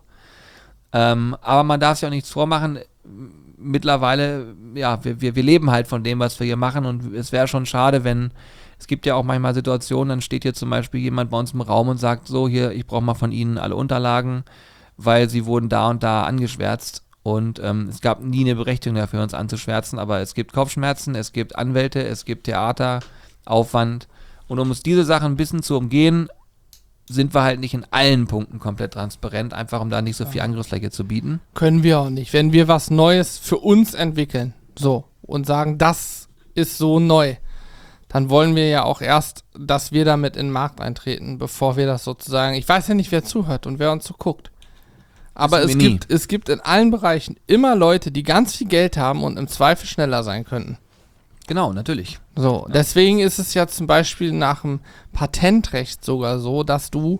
Ähm, aber man darf sich auch nichts vormachen. Mittlerweile, ja, wir, wir, wir leben halt von dem, was wir hier machen und es wäre schon schade, wenn es gibt ja auch manchmal Situationen, dann steht hier zum Beispiel jemand bei uns im Raum und sagt, so hier, ich brauche mal von Ihnen alle Unterlagen, weil sie wurden da und da angeschwärzt und ähm, es gab nie eine Berechtigung dafür, uns anzuschwärzen, aber es gibt Kopfschmerzen, es gibt Anwälte, es gibt Theateraufwand und um uns diese Sachen ein bisschen zu umgehen, sind wir halt nicht in allen Punkten komplett transparent, einfach um da nicht so viel Angriffsfläche zu bieten. Können wir auch nicht. Wenn wir was Neues für uns entwickeln, so, und sagen, das ist so neu, dann wollen wir ja auch erst, dass wir damit in den Markt eintreten, bevor wir das sozusagen, ich weiß ja nicht, wer zuhört und wer uns zuguckt. Aber es gibt, es gibt in allen Bereichen immer Leute, die ganz viel Geld haben und im Zweifel schneller sein könnten. Genau, natürlich. So, ja. Deswegen ist es ja zum Beispiel nach dem Patentrecht sogar so, dass du,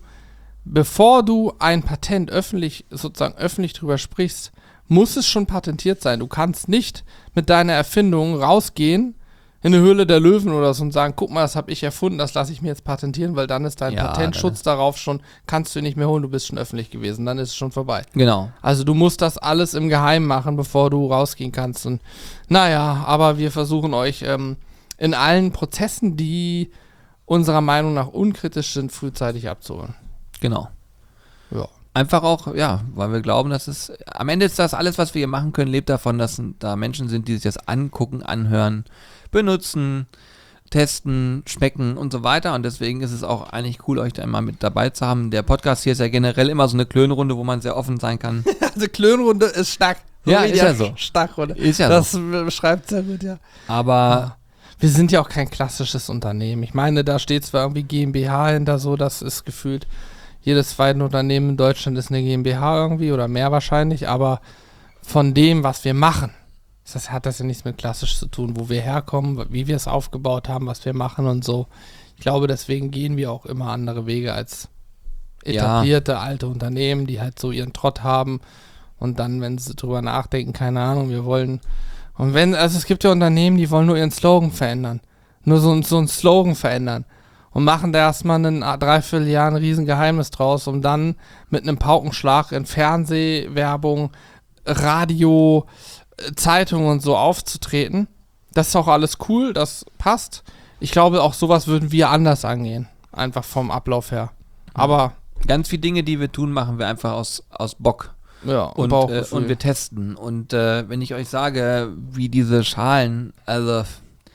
bevor du ein Patent öffentlich, sozusagen öffentlich drüber sprichst, muss es schon patentiert sein. Du kannst nicht mit deiner Erfindung rausgehen in eine Höhle der Löwen oder so und sagen, guck mal, das habe ich erfunden, das lasse ich mir jetzt patentieren, weil dann ist dein ja, Patentschutz darauf schon, kannst du nicht mehr holen, du bist schon öffentlich gewesen, dann ist es schon vorbei. Genau. Also du musst das alles im Geheimen machen, bevor du rausgehen kannst. Und naja, aber wir versuchen euch ähm, in allen Prozessen, die unserer Meinung nach unkritisch sind, frühzeitig abzuholen. Genau. Ja. Einfach auch, ja, weil wir glauben, dass es, am Ende ist das alles, was wir hier machen können, lebt davon, dass da Menschen sind, die sich das angucken, anhören, benutzen, testen, schmecken und so weiter. Und deswegen ist es auch eigentlich cool, euch da immer mit dabei zu haben. Der Podcast hier ist ja generell immer so eine Klönrunde, wo man sehr offen sein kann. Also Klönrunde ist stark. Ja, ist ja so. Starkrunde. Ist ja das so. Das beschreibt sehr gut, ja. Aber wir sind ja auch kein klassisches Unternehmen. Ich meine, da steht zwar irgendwie GmbH hinter so, das ist gefühlt, jedes zweite Unternehmen in Deutschland ist eine GmbH irgendwie oder mehr wahrscheinlich, aber von dem, was wir machen, das hat das ja nichts mit klassisch zu tun, wo wir herkommen, wie wir es aufgebaut haben, was wir machen und so. Ich glaube, deswegen gehen wir auch immer andere Wege als etablierte ja. alte Unternehmen, die halt so ihren Trott haben und dann, wenn sie drüber nachdenken, keine Ahnung, wir wollen, und wenn, also es gibt ja Unternehmen, die wollen nur ihren Slogan verändern, nur so, so einen Slogan verändern und machen da erstmal ein Dreivierteljahr ein Riesengeheimnis draus, um dann mit einem Paukenschlag in Fernsehwerbung, Radio, Zeitungen und so aufzutreten. Das ist auch alles cool, das passt. Ich glaube, auch sowas würden wir anders angehen. Einfach vom Ablauf her. Aber ganz viele Dinge, die wir tun, machen wir einfach aus, aus Bock. ja, Und, äh, und wir testen. Und äh, wenn ich euch sage, wie diese Schalen, also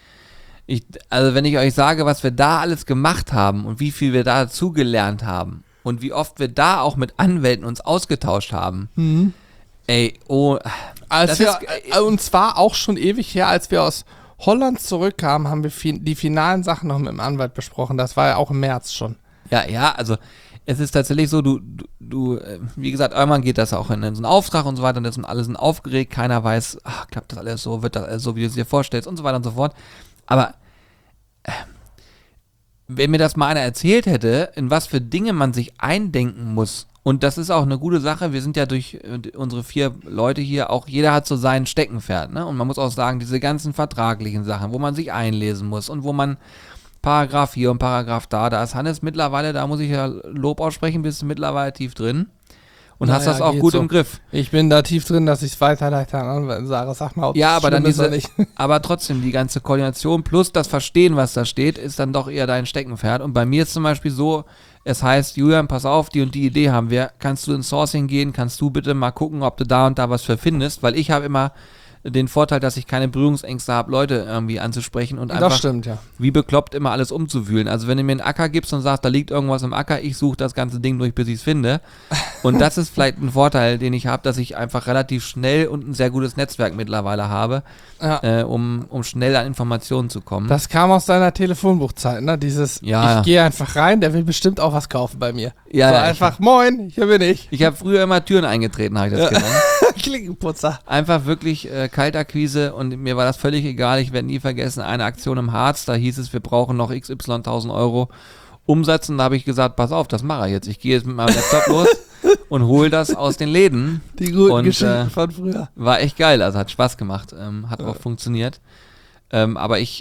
ich, also wenn ich euch sage, was wir da alles gemacht haben und wie viel wir da dazugelernt haben und wie oft wir da auch mit Anwälten uns ausgetauscht haben, Mhm. ey, oh, Als das wir, ist- äh, und zwar auch schon ewig her, als wir aus Holland zurückkamen, haben wir fi- die finalen Sachen noch mit dem Anwalt besprochen. Das war ja auch im März schon. ja, ja, also es ist tatsächlich so, du, du, du äh, wie gesagt, irgendwann geht das auch in so einen Auftrag und so weiter und das sind alle sind aufgeregt, keiner weiß, ach, klappt das alles so, wird das alles so, wie du es dir vorstellst und so weiter und so fort. Aber äh, wenn mir das mal einer erzählt hätte, in was für Dinge man sich eindenken muss, und das ist auch eine gute Sache, wir sind ja durch äh, unsere vier Leute hier, auch jeder hat so sein Steckenpferd, ne? Und man muss auch sagen, diese ganzen vertraglichen Sachen, wo man sich einlesen muss und wo man Paragraph hier und Paragraph da, da ist Hannes mittlerweile, da muss ich ja Lob aussprechen, bist du mittlerweile tief drin und hast Naja, das auch geht gut so. im Griff. Ich bin da tief drin, dass ich es weiterleite an Anwalt und sage, sag mal, ob Ja, das aber dann schlimm ist oder diese, nicht. aber trotzdem die ganze Koordination plus das Verstehen, was da steht, ist dann doch eher dein Steckenpferd. Und bei mir ist zum Beispiel so, es heißt, Julian, pass auf, die und die Idee haben wir, kannst du ins Sourcing gehen, kannst du bitte mal gucken, ob du da und da was für findest, weil ich habe immer den Vorteil, dass ich keine Berührungsängste habe, Leute irgendwie anzusprechen und einfach Das stimmt, ja. wie bekloppt immer alles umzuwühlen. Also wenn du mir einen Acker gibst und sagst, da liegt irgendwas im Acker, ich suche das ganze Ding durch, bis ich es finde. Und das ist vielleicht ein Vorteil, den ich habe, dass ich einfach relativ schnell und ein sehr gutes Netzwerk mittlerweile habe, ja. äh, um, um schnell an Informationen zu kommen. Das kam aus deiner Telefonbuchzeit, ne? Dieses, Ja, ja. ich gehe einfach rein, der will bestimmt auch was kaufen bei mir. Ja, so ja, einfach, moin, hier bin ich. ich habe früher immer Türen eingetreten, habe ich das genannt. Klinkenputzer. Einfach wirklich äh, Kaltakquise und mir war das völlig egal. Ich werde nie vergessen, eine Aktion im Harz, da hieß es, wir brauchen noch x y tausend Euro Umsatz und da habe ich gesagt, pass auf, das mache ich jetzt. Ich gehe jetzt mit meinem Laptop los und hole das aus den Läden. Die guten Und, Geschichten äh, von früher. War echt geil, also hat Spaß gemacht, ähm, hat auch funktioniert. Ähm, aber ich,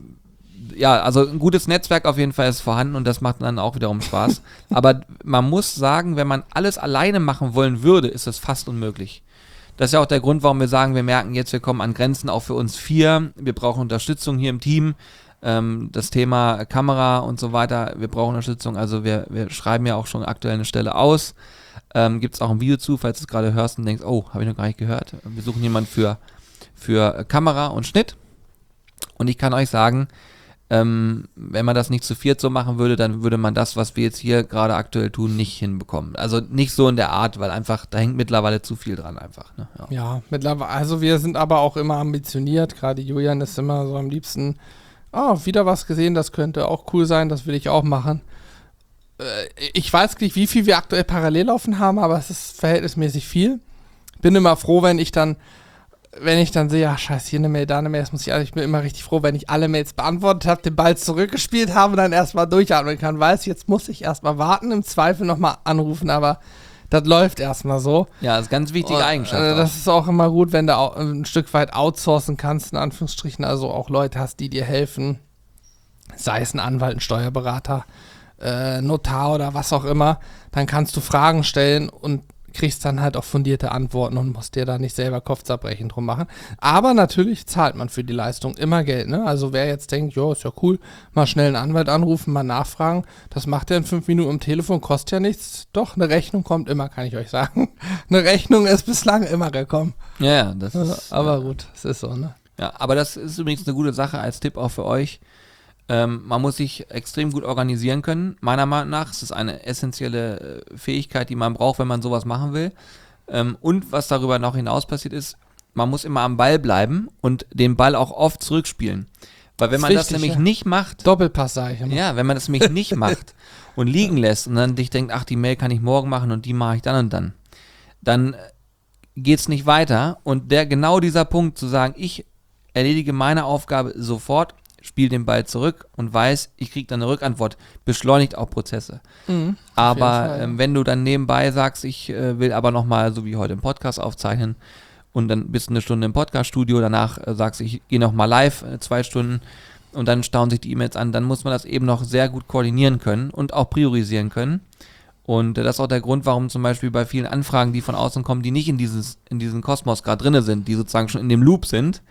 äh, ja, also ein gutes Netzwerk auf jeden Fall ist vorhanden und das macht dann auch wiederum Spaß. Aber man muss sagen, wenn man alles alleine machen wollen würde, ist das fast unmöglich. Das ist ja auch der Grund, warum wir sagen, wir merken jetzt, wir kommen an Grenzen auch für uns vier. Wir brauchen Unterstützung hier im Team. Ähm, das Thema Kamera und so weiter, wir brauchen Unterstützung. Also wir, wir schreiben ja auch schon aktuell eine Stelle aus. Ähm, Gibt es auch ein Video zu, falls du es gerade hörst und denkst, oh, habe ich noch gar nicht gehört. Wir suchen jemanden für, für Kamera und Schnitt. Und ich kann euch sagen, ähm, wenn man das nicht zu viert so machen würde, dann würde man das, was wir jetzt hier gerade aktuell tun, nicht hinbekommen. Also nicht so in der Art, weil einfach, da hängt mittlerweile zu viel dran einfach. Ne? Ja. Ja, mittlerweile, also wir sind aber auch immer ambitioniert. Gerade Julian ist immer so am liebsten, oh, wieder was gesehen, das könnte auch cool sein, das will ich auch machen. Äh, ich weiß nicht, wie viel wir aktuell parallel laufen haben, aber es ist verhältnismäßig viel. Bin immer froh, wenn ich dann wenn ich dann sehe, ach scheiße, hier eine Mail, da eine Mail, das muss ich, also ich bin immer richtig froh, wenn ich alle Mails beantwortet habe, den Ball zurückgespielt habe und dann erstmal durchatmen kann, weiß, jetzt muss ich erstmal warten, im Zweifel nochmal anrufen, aber das läuft erstmal so. Ja, das ist eine ganz wichtige Und, Eigenschaft. äh, auch. das ist auch immer gut, wenn du au- ein Stück weit outsourcen kannst, in Anführungsstrichen, also auch Leute hast, die dir helfen, sei es ein Anwalt, ein Steuerberater, äh, Notar oder was auch immer, dann kannst du Fragen stellen und kriegst dann halt auch fundierte Antworten und musst dir da nicht selber Kopfzerbrechen drum machen. Aber natürlich zahlt man für die Leistung immer Geld, ne? Also wer jetzt denkt, ja, ist ja cool, mal schnell einen Anwalt anrufen, mal nachfragen, das macht er in fünf Minuten am Telefon, kostet ja nichts. Doch, eine Rechnung kommt immer, kann ich euch sagen. Eine Rechnung ist bislang immer gekommen. ja, ja, das ist, Aber gut, es ist so, ne? ja, aber das ist übrigens eine gute Sache als Tipp auch für euch. Ähm, man muss sich extrem gut organisieren können. Meiner Meinung nach ist es eine essentielle äh, Fähigkeit, die man braucht, wenn man sowas machen will. Ähm, und was darüber noch hinaus passiert ist, man muss immer am Ball bleiben und den Ball auch oft zurückspielen. Weil wenn Ist man das wichtig, nämlich ja. nicht macht, Doppelpass sage ich immer. ja, wenn man das nämlich nicht macht und liegen lässt und dann dich denkt, ach, die Mail kann ich morgen machen und die mache ich dann und dann, dann geht's nicht weiter. Und der genau dieser Punkt zu sagen, ich erledige meine Aufgabe sofort, spiele den Ball zurück und weiß, ich kriege dann eine Rückantwort, beschleunigt auch Prozesse. Mhm, auf jeden Aber Fall, ja. ähm, wenn du dann nebenbei sagst, ich äh, will aber nochmal, so wie heute im Podcast aufzeichnen und dann bist du eine Stunde im Podcaststudio, danach äh, sagst du, ich gehe nochmal live, äh, zwei Stunden und dann stauen sich die E-Mails an, dann muss man das eben noch sehr gut koordinieren können und auch priorisieren können. Und äh, das ist auch der Grund, warum zum Beispiel bei vielen Anfragen, die von außen kommen, die nicht in dieses in diesen Kosmos gerade drinne sind, die sozusagen schon in dem Loop sind,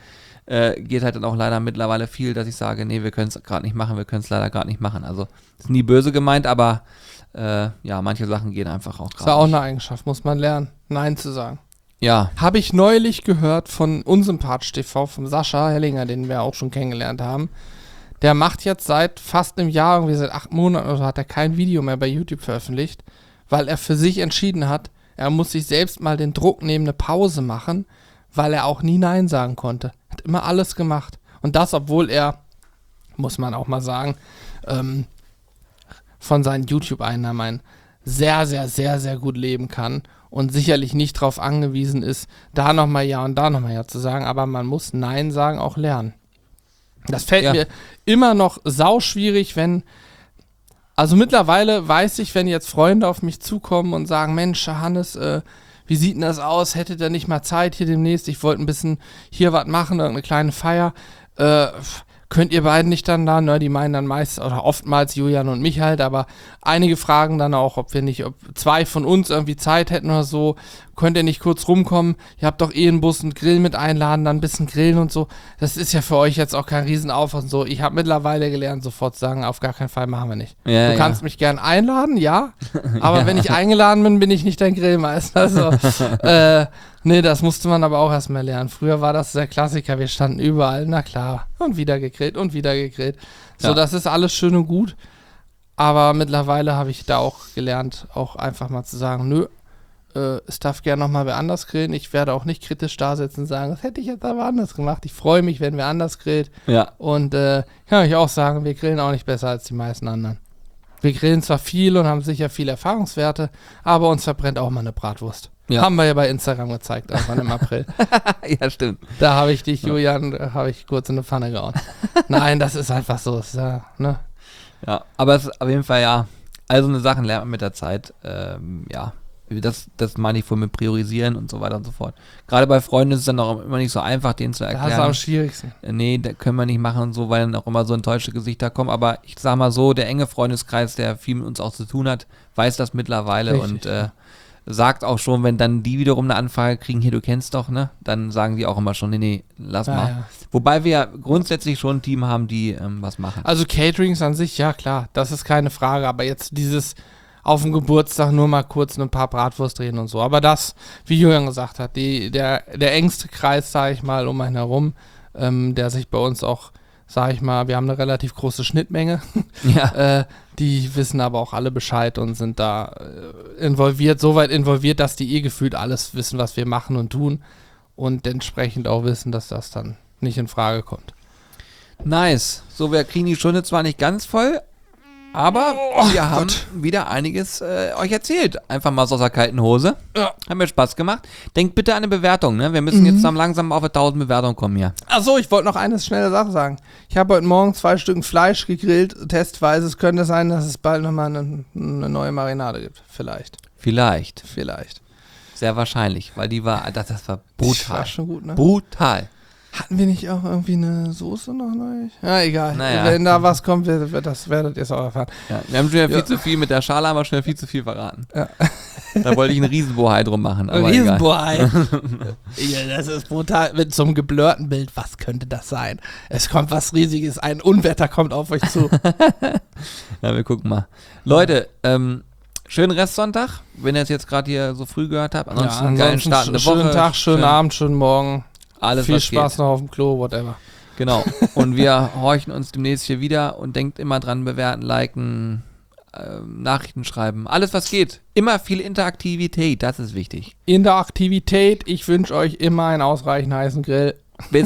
äh, geht halt dann auch leider mittlerweile viel, dass ich sage, nee, wir können es gerade nicht machen, wir können es leider gerade nicht machen. Also ist nie böse gemeint, aber äh, ja, manche Sachen gehen einfach auch Das ist gerade auch nicht. eine Eigenschaft, muss man lernen, Nein zu sagen. Ja, Habe ich neulich gehört von Unsympathisch T V, vom Sascha Hellinger, den wir auch schon kennengelernt haben. Der macht jetzt seit fast einem Jahr, irgendwie seit acht Monaten oder so, hat er kein Video mehr bei YouTube veröffentlicht, weil er für sich entschieden hat, er muss sich selbst mal den Druck nehmen, eine Pause machen, weil er auch nie Nein sagen konnte. Hat immer alles gemacht. Und das, obwohl er, muss man auch mal sagen, ähm, von seinen YouTube-Einnahmen ein sehr, sehr, sehr, sehr gut leben kann und sicherlich nicht darauf angewiesen ist, da nochmal Ja und da nochmal Ja zu sagen, aber man muss Nein sagen auch lernen. Das fällt Ja. mir immer noch sauschwierig, wenn, also mittlerweile weiß ich, wenn jetzt Freunde auf mich zukommen und sagen, Mensch, Hannes, äh, wie sieht denn das aus? Hättet ihr nicht mal Zeit hier demnächst? Ich wollte ein bisschen hier was machen, irgendeine kleine Feier. Äh, könnt ihr beiden nicht dann da? Ne, die meinen dann meist oder oftmals Julian und mich halt, aber einige fragen dann auch, ob wir nicht, ob zwei von uns irgendwie Zeit hätten oder so. Könnt ihr nicht kurz rumkommen? Ihr habt doch eh einen Bus und Grill mit einladen, dann ein bisschen grillen und so. Das ist ja für euch jetzt auch kein Riesenaufwand und so. Ich habe mittlerweile gelernt, sofort zu sagen, auf gar keinen Fall machen wir nicht. Ja, du ja. kannst mich gern einladen, ja, aber Ja. wenn ich eingeladen bin, bin ich nicht dein Grillmeister. Also, äh, nee, das musste man aber auch erstmal lernen. Früher war das der Klassiker, wir standen überall, na klar, und wieder gegrillt und wieder gegrillt. So, Ja. das ist alles schön und gut, aber mittlerweile habe ich da auch gelernt, auch einfach mal zu sagen, nö, äh, es darf gerne nochmal wer anders grillen. Ich werde auch nicht kritisch da sitzen und sagen, das hätte ich jetzt aber anders gemacht. Ich freue mich, wenn wer anders grillt. Ja. Und äh, kann euch auch sagen, wir grillen auch nicht besser als die meisten anderen. Wir grillen zwar viel und haben sicher viele Erfahrungswerte, aber uns verbrennt auch mal eine Bratwurst. Ja. Haben wir ja bei Instagram gezeigt, irgendwann im April. Ja, stimmt. Da habe ich dich, Julian, da habe ich kurz in eine Pfanne gehauen. Nein, das ist einfach so. Ist ja, ne? Ja, aber es ist auf jeden Fall, ja, also eine Sachen lernt man mit der Zeit, ähm, ja, das, das meine ich voll mit Priorisieren und so weiter und so fort. Gerade bei Freunden ist es dann auch immer nicht so einfach, denen zu Das ist erklären. am schwierigsten. Äh, Nee, das können wir nicht machen und so, weil dann auch immer so enttäuschte Gesichter kommen. Aber ich sag mal so, der enge Freundeskreis, der viel mit uns auch zu tun hat, weiß das mittlerweile Richtig, und äh, sagt auch schon, wenn dann die wiederum eine Anfrage kriegen, hier, du kennst doch, ne? Dann sagen die auch immer schon, nee, nee, lass Ja, mal. ja. Wobei wir ja grundsätzlich schon ein Team haben, die ähm, was machen. Also Caterings an sich, ja klar, das ist keine Frage, aber jetzt dieses auf dem Geburtstag nur mal kurz ein paar Bratwurst drehen und so. Aber das, wie Julian gesagt hat, die, der, der engste Kreis, sage ich mal, um einen herum, ähm, der sich bei uns auch, sage ich mal, wir haben eine relativ große Schnittmenge, Ja. äh, die wissen aber auch alle Bescheid und sind da äh, involviert, soweit involviert, dass die eh gefühlt alles wissen, was wir machen und tun und entsprechend auch wissen, dass das dann nicht in Frage kommt. Nice. So, wir kriegen die Stunde zwar nicht ganz voll, aber Oh, wir haben Gott. wieder einiges äh, euch erzählt. Einfach mal so aus der kalten Hose. Ja. Hat mir Spaß gemacht. Denkt bitte an eine Bewertung, ne? Wir müssen Mhm. jetzt dann langsam auf eine tausend Bewertungen kommen hier. Achso, ich wollte noch eine schnelle Sache sagen. Ich habe heute Morgen zwei Stück Fleisch gegrillt, testweise. Es könnte sein, dass es bald nochmal eine, eine neue Marinade gibt. Vielleicht. Vielleicht. Vielleicht. Sehr wahrscheinlich, weil die war, das, das war Das brutal. war schon gut, ne? Brutal. Hatten wir nicht auch irgendwie eine Soße noch neu? Ja, egal. Naja. Wenn da was kommt, wird, wird das werdet ihr es auch erfahren. Ja, wir haben schon wieder viel Ja. zu viel, mit der Schale haben wir schon wieder viel zu viel verraten. Ja. Da wollte ich einen Riesenbohai drum machen. Aber egal. Riesenbohai. Ja, das ist brutal. Mit so einem geblurrten Bild. Was könnte das sein? Es kommt was Riesiges. Ein Unwetter kommt auf euch zu. Ja, wir gucken mal. Leute, ähm, schönen Restsonntag, wenn ihr es jetzt gerade hier so früh gehört habt. Ansonsten, Ja, einen geilen ansonsten Start in der sch- Woche. schönen Tag, schönen Schön- Abend, schönen Morgen. Alles, Viel was Spaß geht. noch auf dem Klo, whatever. Genau. Und wir horchen uns demnächst hier wieder und denkt immer dran, bewerten, liken, ähm, Nachrichten schreiben. Alles, was geht. Immer viel Interaktivität, das ist wichtig. In der Aktivität, ich wünsche euch immer einen ausreichend heißen Grill. Bis